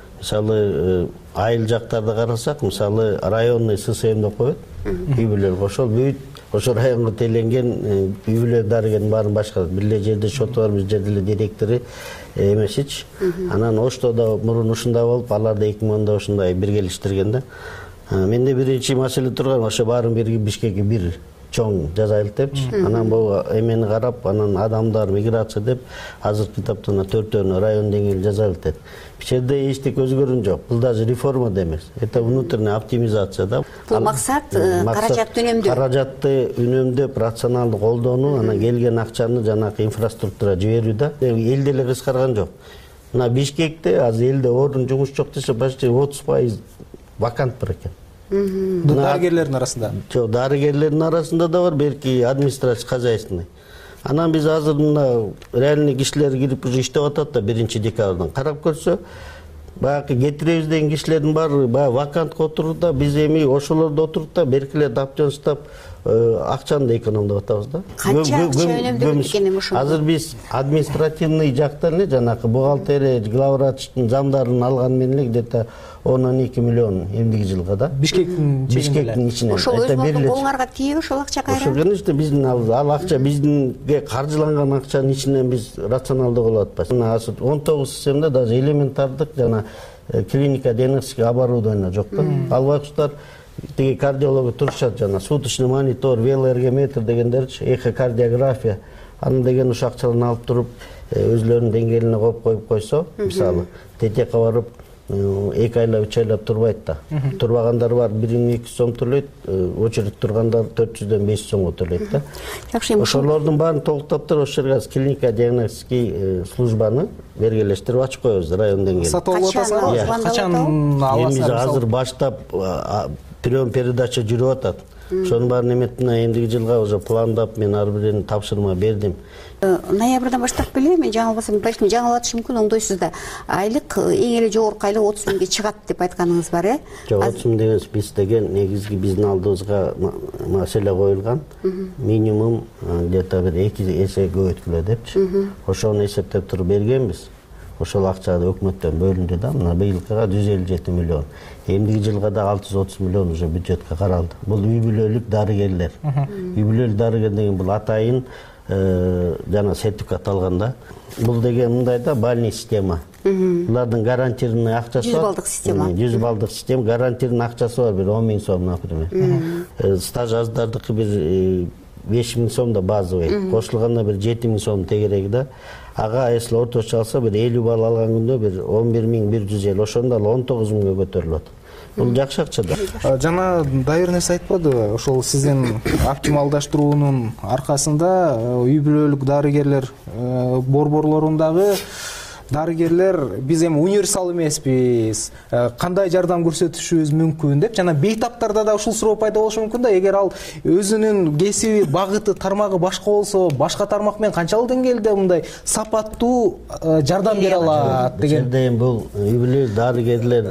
Мисалы айыл жактарда карасак, мисалы районный ССМ деп коет, үй бүлөлүк ошол бүт ошо районго теленген үй бүлөлүк дарыгердин баарын башкарат. Бир эле жерде шоту бар, бир жерде эле директору эмесичи. Анан Оштодо мурун ушундай болуп, алар да эки миң онда ушундай биргелиштирген да. Менде биринчи маселе турган, ошо баарын бирги Бишкекке бир чоң жазайлык депчи. Анан бул эмени карап, анан адамдар миграция деп азыркы этапта төртөөнү район деңгээлде жазайлык деп. Бишерде эчтеке өзгөргөн жок. Бул даже реформа да эмес. Это внутренняя оптимизация да. Бул максат каражатты үнөмдөө. Каражатты үнөмдөп, рационалдуу колдонуу, анан келген акчаны жанакы инфраструктура жиберүү да. Элде эле кыскарган жок. Мына Бишкекте азыр элде орун жумуш жок десе, почти отуз пайыз вакант бар экен. Дарыгерлердин арасында? Жок, дарыгерлердин арасында да бар, берки администрация хозяйственный. Анан биз азыр мына реальный кишилер кирип уже иштеп атат да, биринчи декабрдан карап көрсө, баягы кетиребиз деген кишилердин баары баягы вакантка отурут да, биз эми ошолордо отуруп да, беркилер таптаныштап акчаны да экономдоп атабыз да. Канча акча үнөмдөп экен эми ошол? Азыр биз административный жактан эле жанакы бухгалтерия, главврачтын замдарын алган менен эле где-то он эки миллион эмдиги жылга да. Бишкектин Бишкектин ичинен. Ошол өзүңүздүн колуңарга тийеби ошол акча кайра? Ошол конечно биздин ал акча биздинге каржыланган акчанын ичинен биз рационалдуу кылып атпайбыз. Мына азыр он тогуз ССМде даже элементардык жана клиника диагностика оборудование жок да. Албайбыздар тиги кардиологу турушат, жана суточный монитор, велоэргометр дегендерчи, эхокардиография, аны деген ушу акчаларын алып туруп өзлөрүнүн деңгээлине коюп коюп койсо, мисалы тетекке барып эки айлап үч айлап турбайт да. Турбагандар бар бир миң эки жүз сом төлөйт, очередь тургандар төрт жүздөн беш жүз сомго төлөйт да. Жакшы, эми ошолордун баарын толуктап туруп ошол жерге клиника диагностический службаны бергелештирип ачып коебуз район деңгээлде. Сатып алып атасыңар? Качан аласыңар? Эми азыр баштап прием передача жүрүп атат. Ошонун баарын эметип эмдиги жылга уже пландап мен ар бирин тапшырма бердим. Ноябрдан баштап беле, мен жаңылбасам, балким жаңылатыш мүмкүн, оңдойсуз да. Айлык эң эле жогорку айлык отуз миңге чыгат деп айтканыңыз бар, э? Жок, отуз миң деген биз деген негизги биздин алдыбызга маселе коюлган. Минимум где-то бир эки эсе көбөйткүлө депчи. Ошону эсептеп туруп бергенбиз. Ошол акча өкмөттөн бөлүндү да, мына быйылкыга жүз элүү жети миллион. Эмдиги жылга да алты жүз отуз миллион уже бюджетке каралды. Бул үй бүлөлүк дарыгерлер. Үй бүлөлүк дарыгер деген бул атайын жана сертификат алган да. Бул деген мындай да, бальный система. Булардын гарантированный акчасы бар. жүз балдык система. жүз балдык система, гарантированный акчасы бар, бир он миң сом, например. Стаж аздардыкы бир беш миң сом да базовый. Кошулганда бир жети миң сом тегереги да. Ага если орточо алса бир элүү балл алган күндө бир он бир миң бир жүз элүү, ошондо ал он тогуз миңге көтөрүлөт. Бул жакшы акча да. Жана дайыр нерсе айтпадыбы? Ошол сиздин оптималдаштыруунун аркасында үй бүлөлүк дарыгерлер борборлорундагы дарыгерлер биз эми универсал эмеспиз, кандай жардам көрсөтүшүбүз мүмкүн деп, жана бейтаптарда да ушул суроо пайда болушу мүмкүн да. Эгер ал өзүнүн кесиби, багыты, тармагы башка болсо, башка тармак менен канчалык деңгээлде мындай сапаттуу жардам бере алат деген. Жерден бул үй бүлөлүк дарыгерлер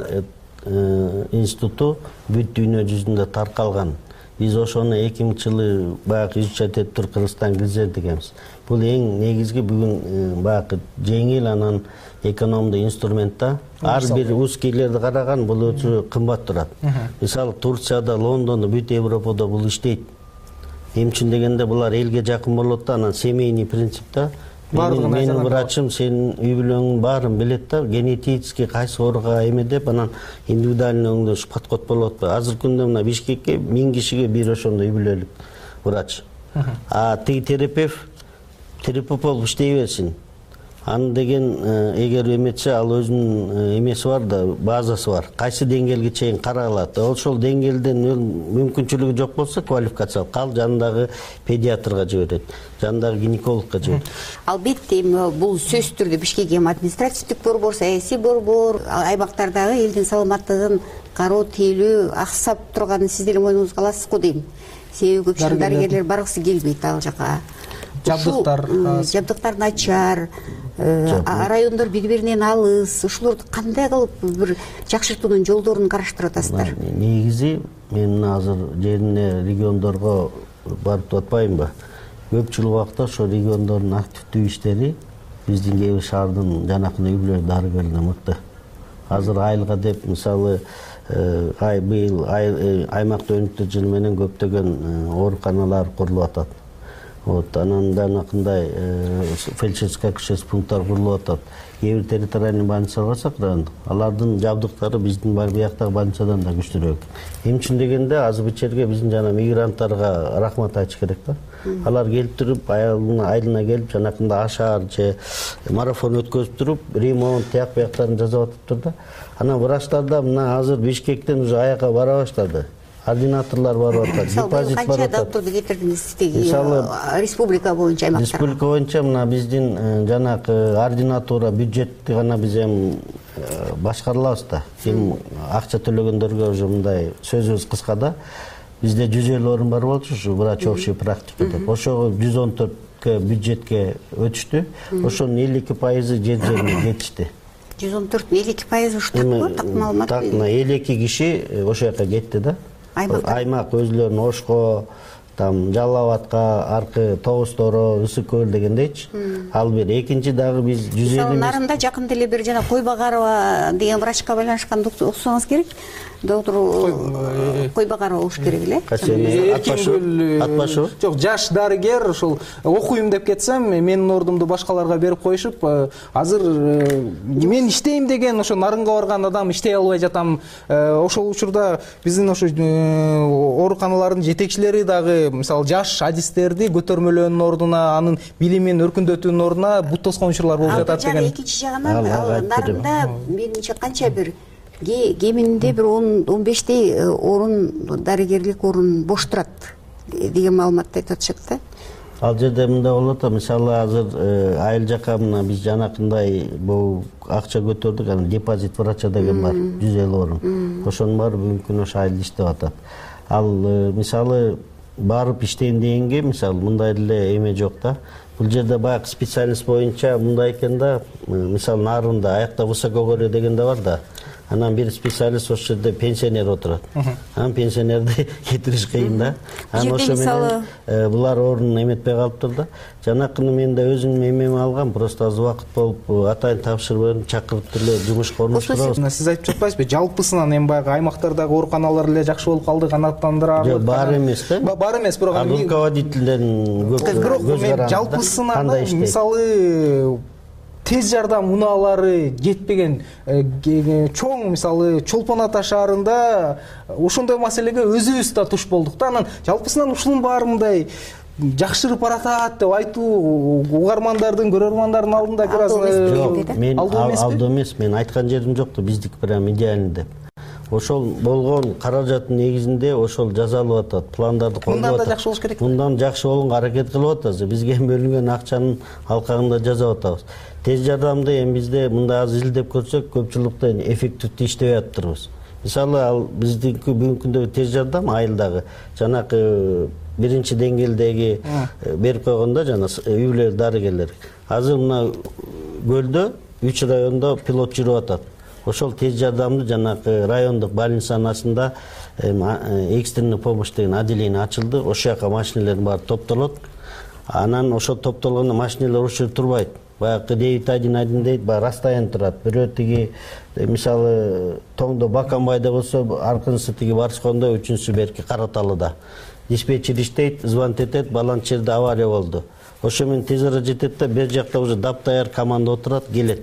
институту бүт дүйнө жүзүндө таркалган. Биз ошону эки миңинчи жылы баягы изучать этип туруп Кыргызстан киргизет экенбиз. Бул эң негизги бүгүн баягы жеңил анан экономдуу инструмент да. Ар бир узкийлерди караган бул өтө кымбат турат. Мисалы Турцияда, Лондондо, бүт Европада бул иштейт. Эмне үчүн дегенде булар элге жакын болот да, анан семейный принципте. Менин врачым сенин үй бүлөңдүн баарын билет да, генетически кайсы ооруга эме деп, анан индивидуальный өңдөш подход болот. Азыркы күндө мына Бишкекке миң кишиге бир ошондой үй бүлөлүк врач. А тиги терапевт тирип болуп иштей берсин. Аны деген эгер эметсе, ал өзүнүн эмеси бар да, базасы бар. Кайсы деңгээлге чейин каралат. Ошол деңгээлден мүмкүнчүлүгү жок болсо, квалификациялык кал жанындагы педиатрга жиберет, жанындагы гинекологко жиберет. Албетте, бул сөзсүз түрдө Бишкек эми административдик борбор, саясий борбор, аймактардагы элдин саламаттыгын кароо тейлөө аксап турганын сиздердин мойнуңузга аласыз го дейм. Себеби көп дарыгерлер баргысы келбейт ал жака. Жабдыктар, жабдыктар начар, райондор бири-биринен алыс. Ушуларды кандай кылып бир жакшыртуунун жолдорун караштырып атасыздар? Негизи мен азыр жерине региондорго барып атпаймынбы? Көпчүлүк убакта ошо региондордун активдүү иштери биздин кээ бир шаардын жанакындай үй-бүлө дарыгерлери мыкты. Азыр айылга деп, мисалы, ай быйыл аймакта өнүктүү жыл менен көптөгөн ооруканалар курулуп атат. Вот, анан жанакындай фельдшерско акушерский пункттар курулуп атат. Кээ бир территориальный больницалар барсак, алардын жабдыктары биздин бар бияктагы больницадан да күчтүүрөөк. Эмне үчүн дегенде, азыр бичерге биздин жана мигранттарга рахмат айтыш керек да. Алар келип туруп, айылына келип, жанакында ашаар же марафон өткөзүп туруп, ремонт, тияк бияктарын жасап атыптыр да. Анан врачтар да мына азыр Бишкектен уже аякка бара баштады. Ординаторлар барып атат, депозит барып атат. Канча докторду кетирдиңиз тиги республика боюнча аймактарга? Республика боюнча мына биздин жанакы ординатура бюджетти гана биз эми башкарылабыз да. Эми акча төлөгөндөргө уже мындай сөзүбүз кыска да. Бизде жүз элүү орун бар болчу, ушу врач общий практика деп. Ошого жүз он төрткө бюджетке өтүштү. Ошонун элүү эки пайызы жер жерине кетишти. жүз он төрт элүү эки пайызы ушу такпы? Так маалымат? Так, мына элүү эки киши ошол жака кетти да. Аймак өзүлөрүн Ошко, там Жалал Абадка, аркы Тогуз-Торо, Ысык көл дегендейчи. Ал бир экинчи дагы биз жүз элүү нарында жакында эле бир жана Койбагарова деген врачка байланышкан уксуңуз керек. Доктор Койбагарова болуш керек эле. Атпашов? Жок, жаш дарыгер, ошол окуйм деп кетсем, менин ордумду башкаларга берип коюшуп, азыр мен иштейм деген ошо нарынга барган адам иштей албай жатам. Ошол учурда биздин ошо ооруканалардын жетекчилери дагы, мисалы, жаш адистерди көтөрмөлөөнүн ордуна, анын билимин өркүндөтүүнүн ордуна бут тоскон учурлар болуп жатат деген. Экинчи жагынан нарында менимче канча бир кеминде бир он бештей орун, дарыгерлик орун бош турат деген маалыматты айтып атышат да. Ал жерде мындай болот да, мисалы азыр айыл жака мына биз жанакындай бул акча көтөрдүк, анан депозит врача деген бар, жүз элүү орун. Ошонун баары бүгүнкү күнү ошо айылда иштеп атат. Ал мисалы барып иштейм дегенге, мисалы мындай эле эме жок да. Бул жерде баягы специалист боюнча мындай экен да, мисалы нарында аякта высокогорье деген да бар да. Анан бир специалист ошол жерде пенсионер отурат. Анан пенсионерди кетириш кыйын да. Анан ошо менен булар орун эметпей калыптыр да. Жанакыны мен да өзүмдүн эмеме алгам, просто аз убакыт болуп атайын тапшырып берип, чакырып деле жумушка орноштурабыз. Сиз айтып жатпайсызбы, жалпысынан эми баягы аймактардагы ооруканалар эле жакшы болуп калды, канааттандырарлык. Жок, бар эмес да. Бар эмес, бирок руководителдердин көп көз жалпысынан мисалы тез жардам унаалары жетпеген чоң, мисалы, Чолпон Ата шаарында ошондой маселеге өзүбүз да туш болдук да. Анан жалпысынан ушунун баары мындай жакшырып баратат деп айтуу угармандардын, көрөрмандардын алдында бир аз алдоо эмес. Мен айткан жерим жокту, биздики прям идеальный деп. Ошол болгон каражаттын негизинде ошол жасалып атат, пландарды колдоп атат. Мындан да жакшы болуш керек. Мындан жакшы болгонго аракет кылып атабыз. Бизге бөлүнгөн акчанын алкагында жасап атабыз. Тез жардамды эми бизде мындай аз изилдеп көрсөк, көпчүлүктө эффективдүү иштебей атыптырбыз. Мисалы, ал биздики бүгүнкү күндөгү тез жардам айылдагы жанакы биринчи деңгээлдеги берип койгондо жана үй-бүлө дарыгерлер. Азыр мына көлдө үч райондо пилот жүрүп атат. Ошол тез жардамды жанакы райондук больницанын астында экстренный помощь деген отделение ачылды. Ошол жака машиналар бар топтолот. Анан ошо топтолгондо машиналар ошол жерде турбайт. Баягы девять один один дейт, баягы расстояние турат. Бирөө тиги мисалы тоңдо Баканбайда болсо, аркынысы тиги Барскондо, үчүнчүсү берки Караталыда. Диспетчер иштейт, звонить этет, баланчы жерде авария болду. Ошо менен тез ара жетет да, бер жакта уже дап даяр команда отурат, келет.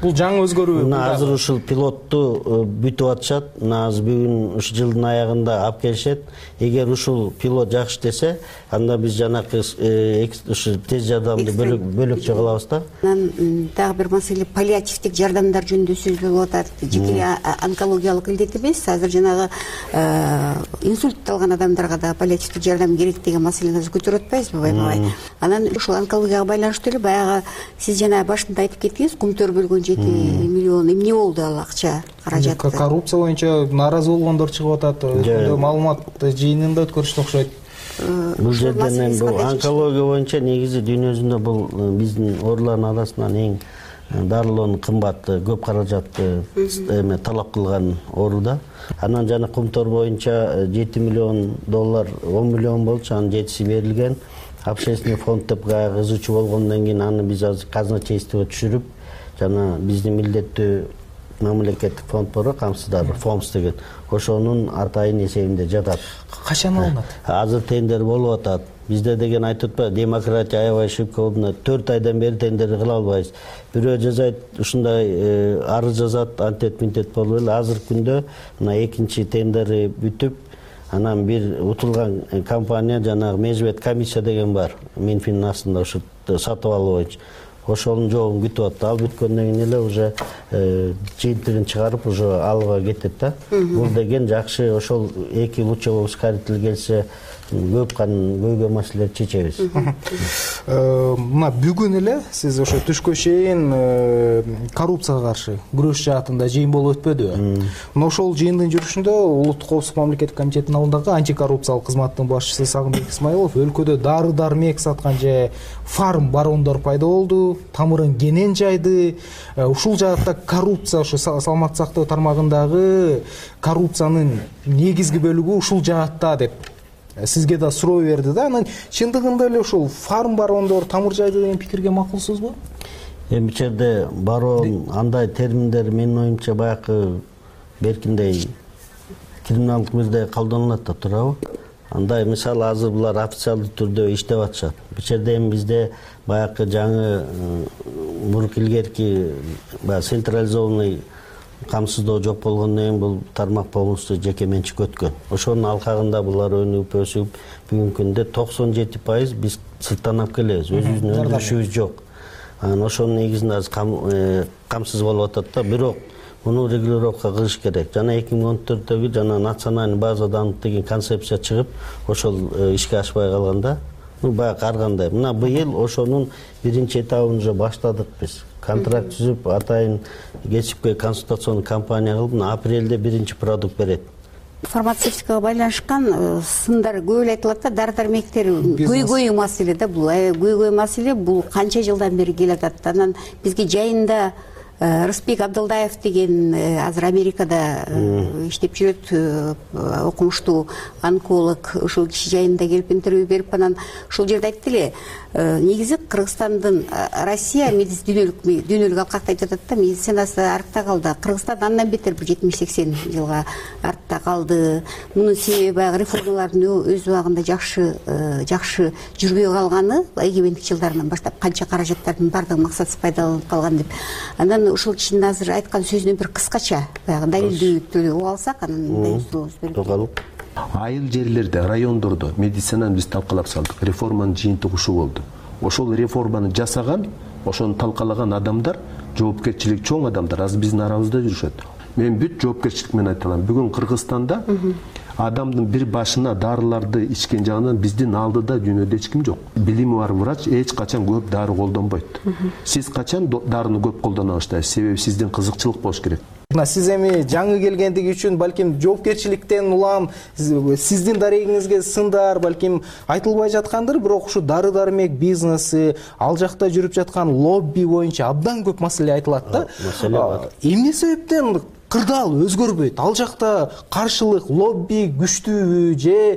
бул жаңы өзгөрүү. Мына азыр ушул пилотту бүтүп атышат. Мына азыр бүгүн ушул жылдын аягында алып келишет. Эгер ушул пилот жакшы десе, анда биз жанакы ушу тез жардамды бөлөкчө кылабыз да. Анан дагы бир маселе паллиативдик жардамдар жөнүндө сөз болуп атат. Жеке онкологиялык илдет эмес, азыр жанагы инсульт алган адамдарга да паллиативдик жардам керек деген маселени көтөрүп атпайбызбы, Байбай? Анан ушул онкологияга байланыштуу эле баягы сиз жана башында айтып кеттиңиз, кумтөр бөлгөн жети миллион эмне болду ал акча, каражат? Коррупция боюнча нааразы болгондор чыгып атат. Маалымат жыйынында өткөрүштү окшойт. Бул жерден бул онкология боюнча негизи дүйнө жүзүндө бул биздин оорулардын арасынан эң дарылоонун кымбаты, көп каражатты эме талап кылган оору да. Анан жана кумтор боюнча жети миллион доллар, он миллион болчу, анын жетиси берилген. Общественный фонд деп кызуучу болгондон кийин аны биз азыр казначействого түшүрүп, жана биздин милдеттүү мамлекеттик фонд бар, камсыздары, фомс деген. Ошонун атайын эсебинде жатат. Качан алынат? Азыр тендер болуп атат. Бизде деген айтып атпайбы, демократия аябай ошибка болду. төрт айдан бери тендер кыла албайбыз. Бирөө жазайт, ушундай арыз жазат, антет минтет болуп эле. Азыркы күндө мына экинчи тендери бүтүп, анан бир утулган компания, жанагы межбет комиссия деген бар. Минфиндин астында ушу сатып алуу боюнча. Ошонун жообун күтүп атты. Ал бүткөндөн кийин эле уже жыйынтыгын чыгарып, уже алга кетет да. Бул деген жакшы, ошол эки лучевой ускоритель келсе, көп көйгөй маселелерди чечебиз. Мына бүгүн эле сиз ошо түшкө чейин коррупцияга каршы күрөш жаатында жыйын болуп өтпөдүбү? Мына ошол жыйындын жүрүшүндө Улуттук коопсуздук мамлекеттик комитетинин алдындагы антикоррупциялык кызматтын башчысы Сагынбек Исмаилов өлкөдө дары-дармек саткан же фарм барондор пайда болду, тамырын кенен жайды. Ушул жаатта коррупция, ошо саламаттык сактоо тармагындагы коррупциянын негизги бөлүгү ушул жаатта деп сизге да суроо берди да. Анан чындыгында эле ушул фарм барондор тамыр жайды деген пикирге макулсузбу? Эми бул жерде барон андай терминдер менин оюмча баягы беркиндей криминалдык мирде колдонулат да, туурабы? Андай мисалы азыр булар официалдуу түрдө иштеп атышат. Бул жерде эми бизде баягы жаңы мурк илгерки баягы централизованный камсыздоо жок болгондон кийин бул тармак полностью жеке менчикке өткөн. Ошонун алкагында булар өнүп өсүп, бүгүнкү күндө токсон жети пайыз биз сырттан алып келебиз, өзүбүздүн өндүрүшүбүз жок. Анан ошонун негизинде азыр камсыз болуп атат да, бирок муну регулировка кылыш керек. Жана эки миң он төрттөгү жана национальный база данных деген концепция чыгып, ошол ишке ашпай калганда, ну баягы ар кандай. Мына быйыл ошонун биринчи этабын уже баштадык биз. Контракт түзүп, атайын кесипкөй консультационный компания кылып, апрелде биринчи продукт берет. Фармацевтикага байланышкан сындар көп эле айтылат да, дары-дармектер көйгөй маселе да бул. Көйгөй маселе бул канча жылдан бери келатат. Анан бизге жайында Рыспек Абдылдаев деген азыр Америкада иштеп жүрөт, окумуштуу онколог, ушул киши жайында келип интервью берип, анан ушул жерде айтты эле, негизи Кыргызстандын Россия дүйнөлүк дүйнөлүк алкакта айтып атат да, медицинасы артта калды. Кыргызстан андан бетер бир жетимиш сексен жылга артта калды. Мунун себеби баягы реформалардын өз убагында жакшы жакшы жүрбөй калганы, эгемендик жылдарынан баштап канча каражаттардын бардыгы максатсыз пайдаланылып калган деп. Андан ушул кишинин азыр айткан сөзүнөн бир кыскача баягы далилдүү түрдө угуп алсак, анан токтолуп айыл жерлерде, райондордо медицинаны биз талкалап салдык. Реформанын жыйынтыгы ушул болду. Ошол реформаны жасаган, ошону талкалаган адамдар, жоопкерчилиги чоң адамдар азыр биздин арабызда жүрүшөт. Мен бүт жоопкерчилик менен айта алам. Бүгүн Кыргызстанда адамдын бир башына дарыларды ичкен жагынан биздин алдыда дүйнөдө эч ким жок. Билими бар врач эч качан көп дары колдонбойт. Сиз качан дарыны көп колдоно баштайсыз? Себеби сиздин кызыкчылык болуш керек. Сиз эми жаңы келгендиги үчүн балким жоопкерчиликтен улам сиздин дарегиңизге сындар балким айтылбай жаткандыр, бирок ушу дары-дармек бизнеси, ал жакта жүрүп жаткан лобби боюнча абдан көп маселе айтылат да. Маселе бар. Эмне себептен кырдаал өзгөрбөйт? Ал жакта каршылык, лобби күчтүүбү же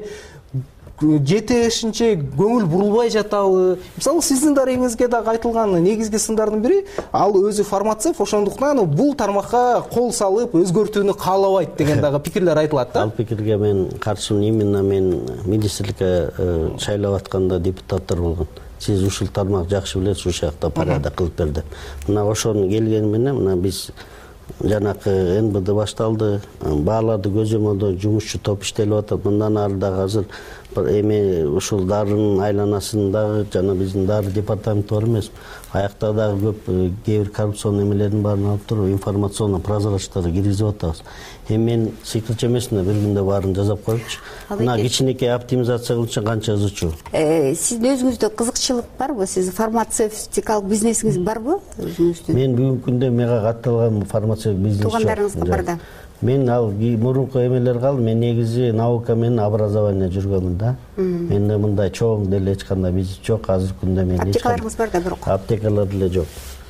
жетешинче көңүл бурулбай жатабы? Мисалы сиздин дарегиңизге дагы айтылган негизги сындардын бири, ал өзү фармацевт, ошондуктан бул тармакка кол салып өзгөртүүнү каалабайт деген дагы пикирлер айтылат да. Ал пикирге мен каршымын. Именно мен министрликке шайлап атканда депутаттар болгон. сиз ушул тармак жакшы билесиз, ушул жакта порядок кылып бер деп. Мына ошонун келгени менен мына биз жанакы эн бэ дэ башталды, бааларды көзөмөлдөө жумушчу топ иштелип атат. Мындан ары дагы азыр эми ушул дарынын айланасындагы жана биздин дары департаменти бар эмес, аякта дагы көп кээ бир коррупцион эмелердин баарын алып туруп информационный прозрачтарды киргизип атабыз. Эми мен секретчи эмесмин, бир күндө баарын жасап коюпчу. Мына кичинекей оптимизация кылыш үчүн канча ызычу. Сиздин өзүңүздө кызыкчылык барбы? Сиз фармацевтикалык бизнесиңиз барбы өзүңүздүн? Мен бүгүнкү күндө мага катталган фармацевтик бизнес жок. Туугандарыңызга барда? Мен ал мурунку эмелер калды. Мен негизи наука менен образование жүргөнмүн да. Менде мындай чоң деле эч кандай бизнес жок. Азыркы күндө мен аптекаларыңыз бар да бирок. Аптекалар деле жок.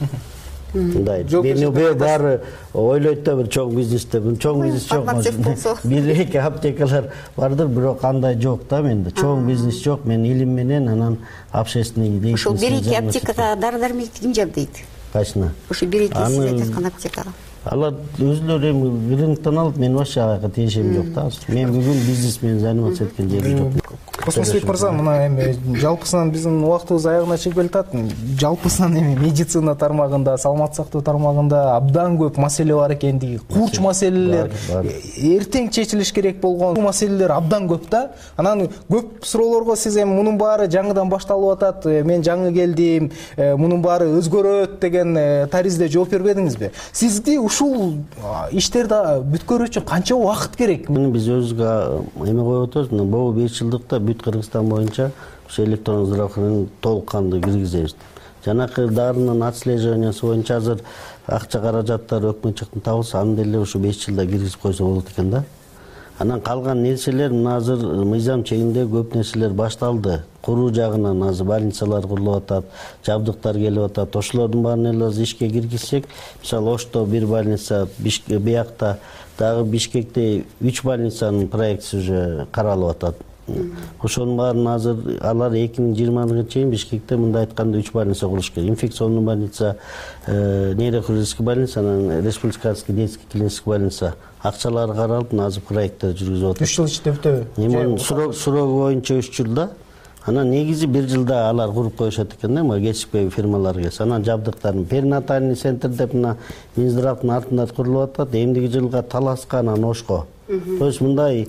Мындай мени баары ойлойт да бир чоң бизнесте, бул чоң бизнес жок. Бир эки аптекалар бардыр, бирок андай жок да менде. Чоң бизнес жок. Мен илим менен анан общественный деятельность. Ошол бир эки аптекага дары-дармекти ким жабдайт? Кайсына? Ошо бир эки сиз айткан аптекага. Алар өзүлөрү эми рыноктон алып, мен вообще ага тиешем жок да. Мен бүгүн бизнес менен заниматься эткен жерим жок. Космосбек мырза, мына эми жалпысынан биздин убактыбыз аягына чыгып келатат. Жалпысынан эми медицина тармагында, саламаттык сактоо тармагында абдан көп маселе бар экендиги, курч маселелер, эртең чечилиш керек болгон маселелер абдан көп да. Анан көп суроолорго сиз эми мунун баары жаңыдан башталып атат, мен жаңы келдим, мунун баары өзгөрөт деген таризде жооп бербедиңизби? Сизди ушул иштерди бүткөрүү үчүн канча убакыт керек? Биз өзүбүзгө эме коюп атабыз, могу беш жылдыкта Кыргызстан боюнча электрондук здравоохранение толук кандуу киргизебиз. Жанакы дарынын отслеживаниясы боюнча азыр акча каражаттар өкмөт жактан табылса, аны деле ушу беш жылда киргизип койсо болот экен да. Анан калган нерселер мына азыр мыйзам чегинде көп нерселер башталды. Куруу жагынан азыр больницалар курулуп атат, жабдыктар келип атат. Ошолордун баарын эле азыр ишке киргизсек, мисалы Ошто бир больница, биякта дагы Бишкекте үч больницанын проектиси уже каралып атат. Ошонун баарын азыр алар эки миң жыйырмага чейин Бишкекте мындай айтканда үч больница курулуш керек. Инфекционный больница, нейрохирургический больница, анан республиканский детский клинический больница. Акчалары каралып, азыр проекттер жүргүзүп атат. үч жыл ичинде бүтөбү? Эми суроо боюнча үч жылда. Анан негизи бир жылда алар куруп коюшат экен да, мына кесипкөй фирмалар келсе. Анан жабдыктарын перинатальный центр деп мына Минздравдын артында курулуп атат. Эмдиги жылга Таласка, анан Ошко. То есть мындай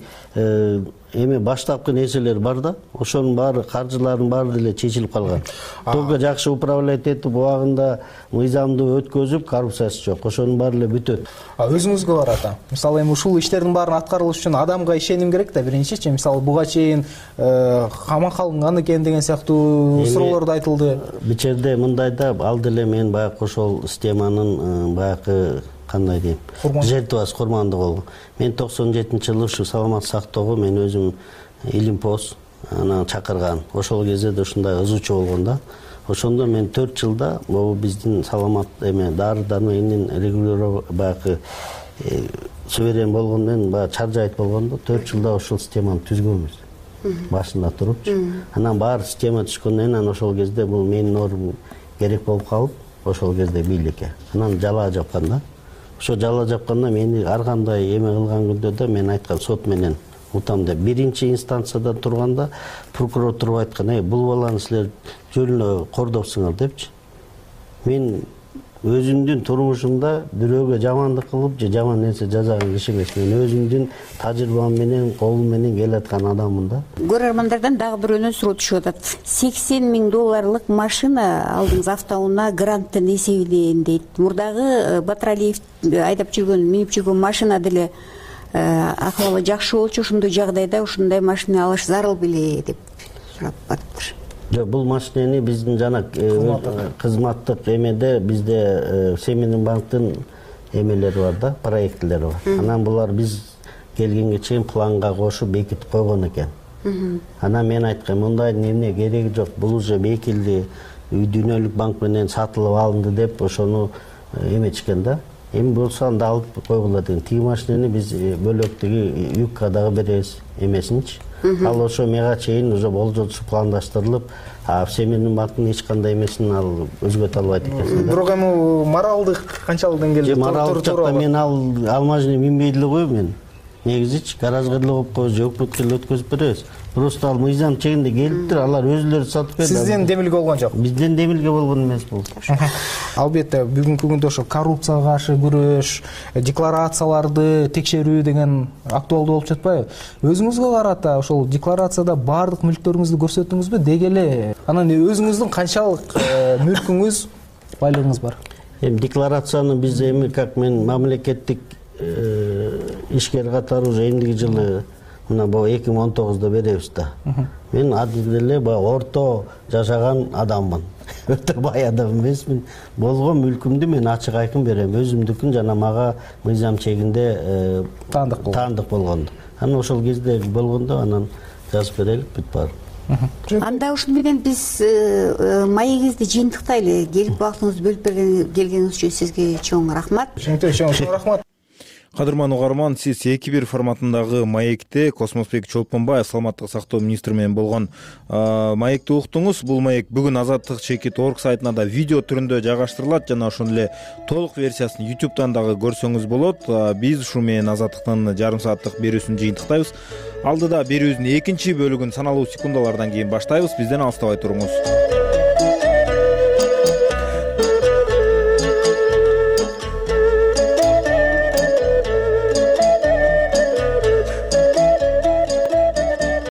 эми баштапкы нерселер бар да, ошонун баары каржылардын баары деле чечилип калган. Только жакшы управлять этип, убагында мыйзамды өткөзүп, коррупциясы жок. Ошонун баары эле бүтөт. А өзүңүзгө барат. Мисалы эми ушул иштердин баарын аткарылыш үчүн адамга ишеним керек да, биринчичи. Мисалы буга чейин камак калынган экен деген сыяктуу суроолор да айтылды. Бичерде мындай да, ал деле мен баягы ошол системанын баягы кандай дейм, жертвасы, курмандыгы болгон. Мен токсон жетинчи жылы ушу саламаттык сактоого мен өзүм Илимпоз анан чакырган. Ошол кезде да ушундай ызычуу болгон да. Ошондо мен төрт жылда могу биздин саламат эме дары-дармегинин регулировка баягы суверен болгондон баягы чаржайыт болгондо төрт жылда ошол системаны түзгөнбүз. Башында турупчу. Анан баары система түшкөндөн анан ошол кезде бул менин ордум керек болуп калып, ошол кезде бийликке. Анан жала жапкан да. Ошо жала жапканда мени ар кандай эме кылган күндө да мен айткан сот менен утам деп. Биринчи инстанциядан турганда прокурор туруп айткан, "Эй, бул баланы силер жөн эле кордопсуңар" депчи. Мен өзүмдүн турмушумда бирөөгө жамандык кылып же жаман нерсе жасаган киши эмес. Мен өзүмдүн тажрыйбам менен, колум менен келаткан адаммын да. Көрөрмандардан дагы бирөөнөн суроо түшүп атат. сексен миң долларлык машина алдыңыз автоунаа гранттын эсебинен дейт. Мурдагы Батыралиев айдап жүргөн, минип жүргөн машина деле акыбалы жакшы болчу, ушундай жагдайда ушундай машина алыш зарыл беле деп сурап атыптыр. Жок, бул машинени биздин жана кызматтык эмеде бизде Семенин банктын эмелери бар да, проектлери бар. Анан булар биз келгенге чейин планга кошуп бекитип койгон экен. Анан мен айткам, мындай эмне кереги жок, бул уже бекилди, дүйнөлүк банк менен сатылып алынды деп ошону эметишкен да. Эми болсо анда алып койгула деген. Тиги машинени биз бөлөктөгү ЮККа дагы беребиз эмесинчи. Ал ошо мега чейин уже болжолчу пландаштырылып, Семенин банктын эч кандай эмесин ал өзгөртө албайт экен. Бирок эми моралдык канчалык деңгээлде? Моралдык жакта мен ал ал машинени минбей деле коем мен. негизичи гараж кырлы коюп коебуз же өкмөткө эле өткөзүп беребиз. Просто ал мыйзам чегинде келиптир, алар өзүлөрү сатып берди. Сизден демилге болгон жок. Бизден демилге болгон эмес бул. Албетте бүгүнкү күндө ошо коррупцияга каршы күрөш, декларацияларды текшерүү деген актуалдуу болуп жатпайбы? Өзүңүзгө карата ошол декларацияда баардык мүлктөрүңүздү көрсөттүңүзбү? Деги эле анан өзүңүздүн канчалык мүлкүңүз, байлыгыңыз бар? Эми декларацияны биз эми как мен мамлекеттик ишкер катары уже эндиги жылы мына бул эки миң он тогузда беребиз да. Мен адилдүү эле баягы орто жашаган адаммын. Өтө бай адам эмесмин. Болгон мүлкүмдү мен ачык айкын берем. Өзүмдүкүн жана мага мыйзам чегинде таандык болгон. Таандык болгон. Анан ошол кезде болгондо анан жазып берелик бүт бар. Анда ушун менен биз маегиңизди жыйынтыктайлы. Келип убактыңызды бөлүп келгениңиз үчүн сизге чоң рахмат. Чоң рахмат. Кадырман угарман, сиз эки бир форматындагы маекте Космосбек Чолпонбаев саламаттык сактоо министри менен болгон маекти уктуңуз. Бул маек бүгүн Азаттык чекит орг сайтына да видео түрүндө жайгаштырылат жана ошондой эле толук версиясын ютубтан дагы көрсөңүз болот. Биз ушу менен Азаттыктын жарым сааттык берүүсүн жыйынтыктайбыз. Алдыда берүүбүздүн экинчи бөлүгүн саналуу секундалардан кийин баштайбыз. Бизден алыстабай туруңуз.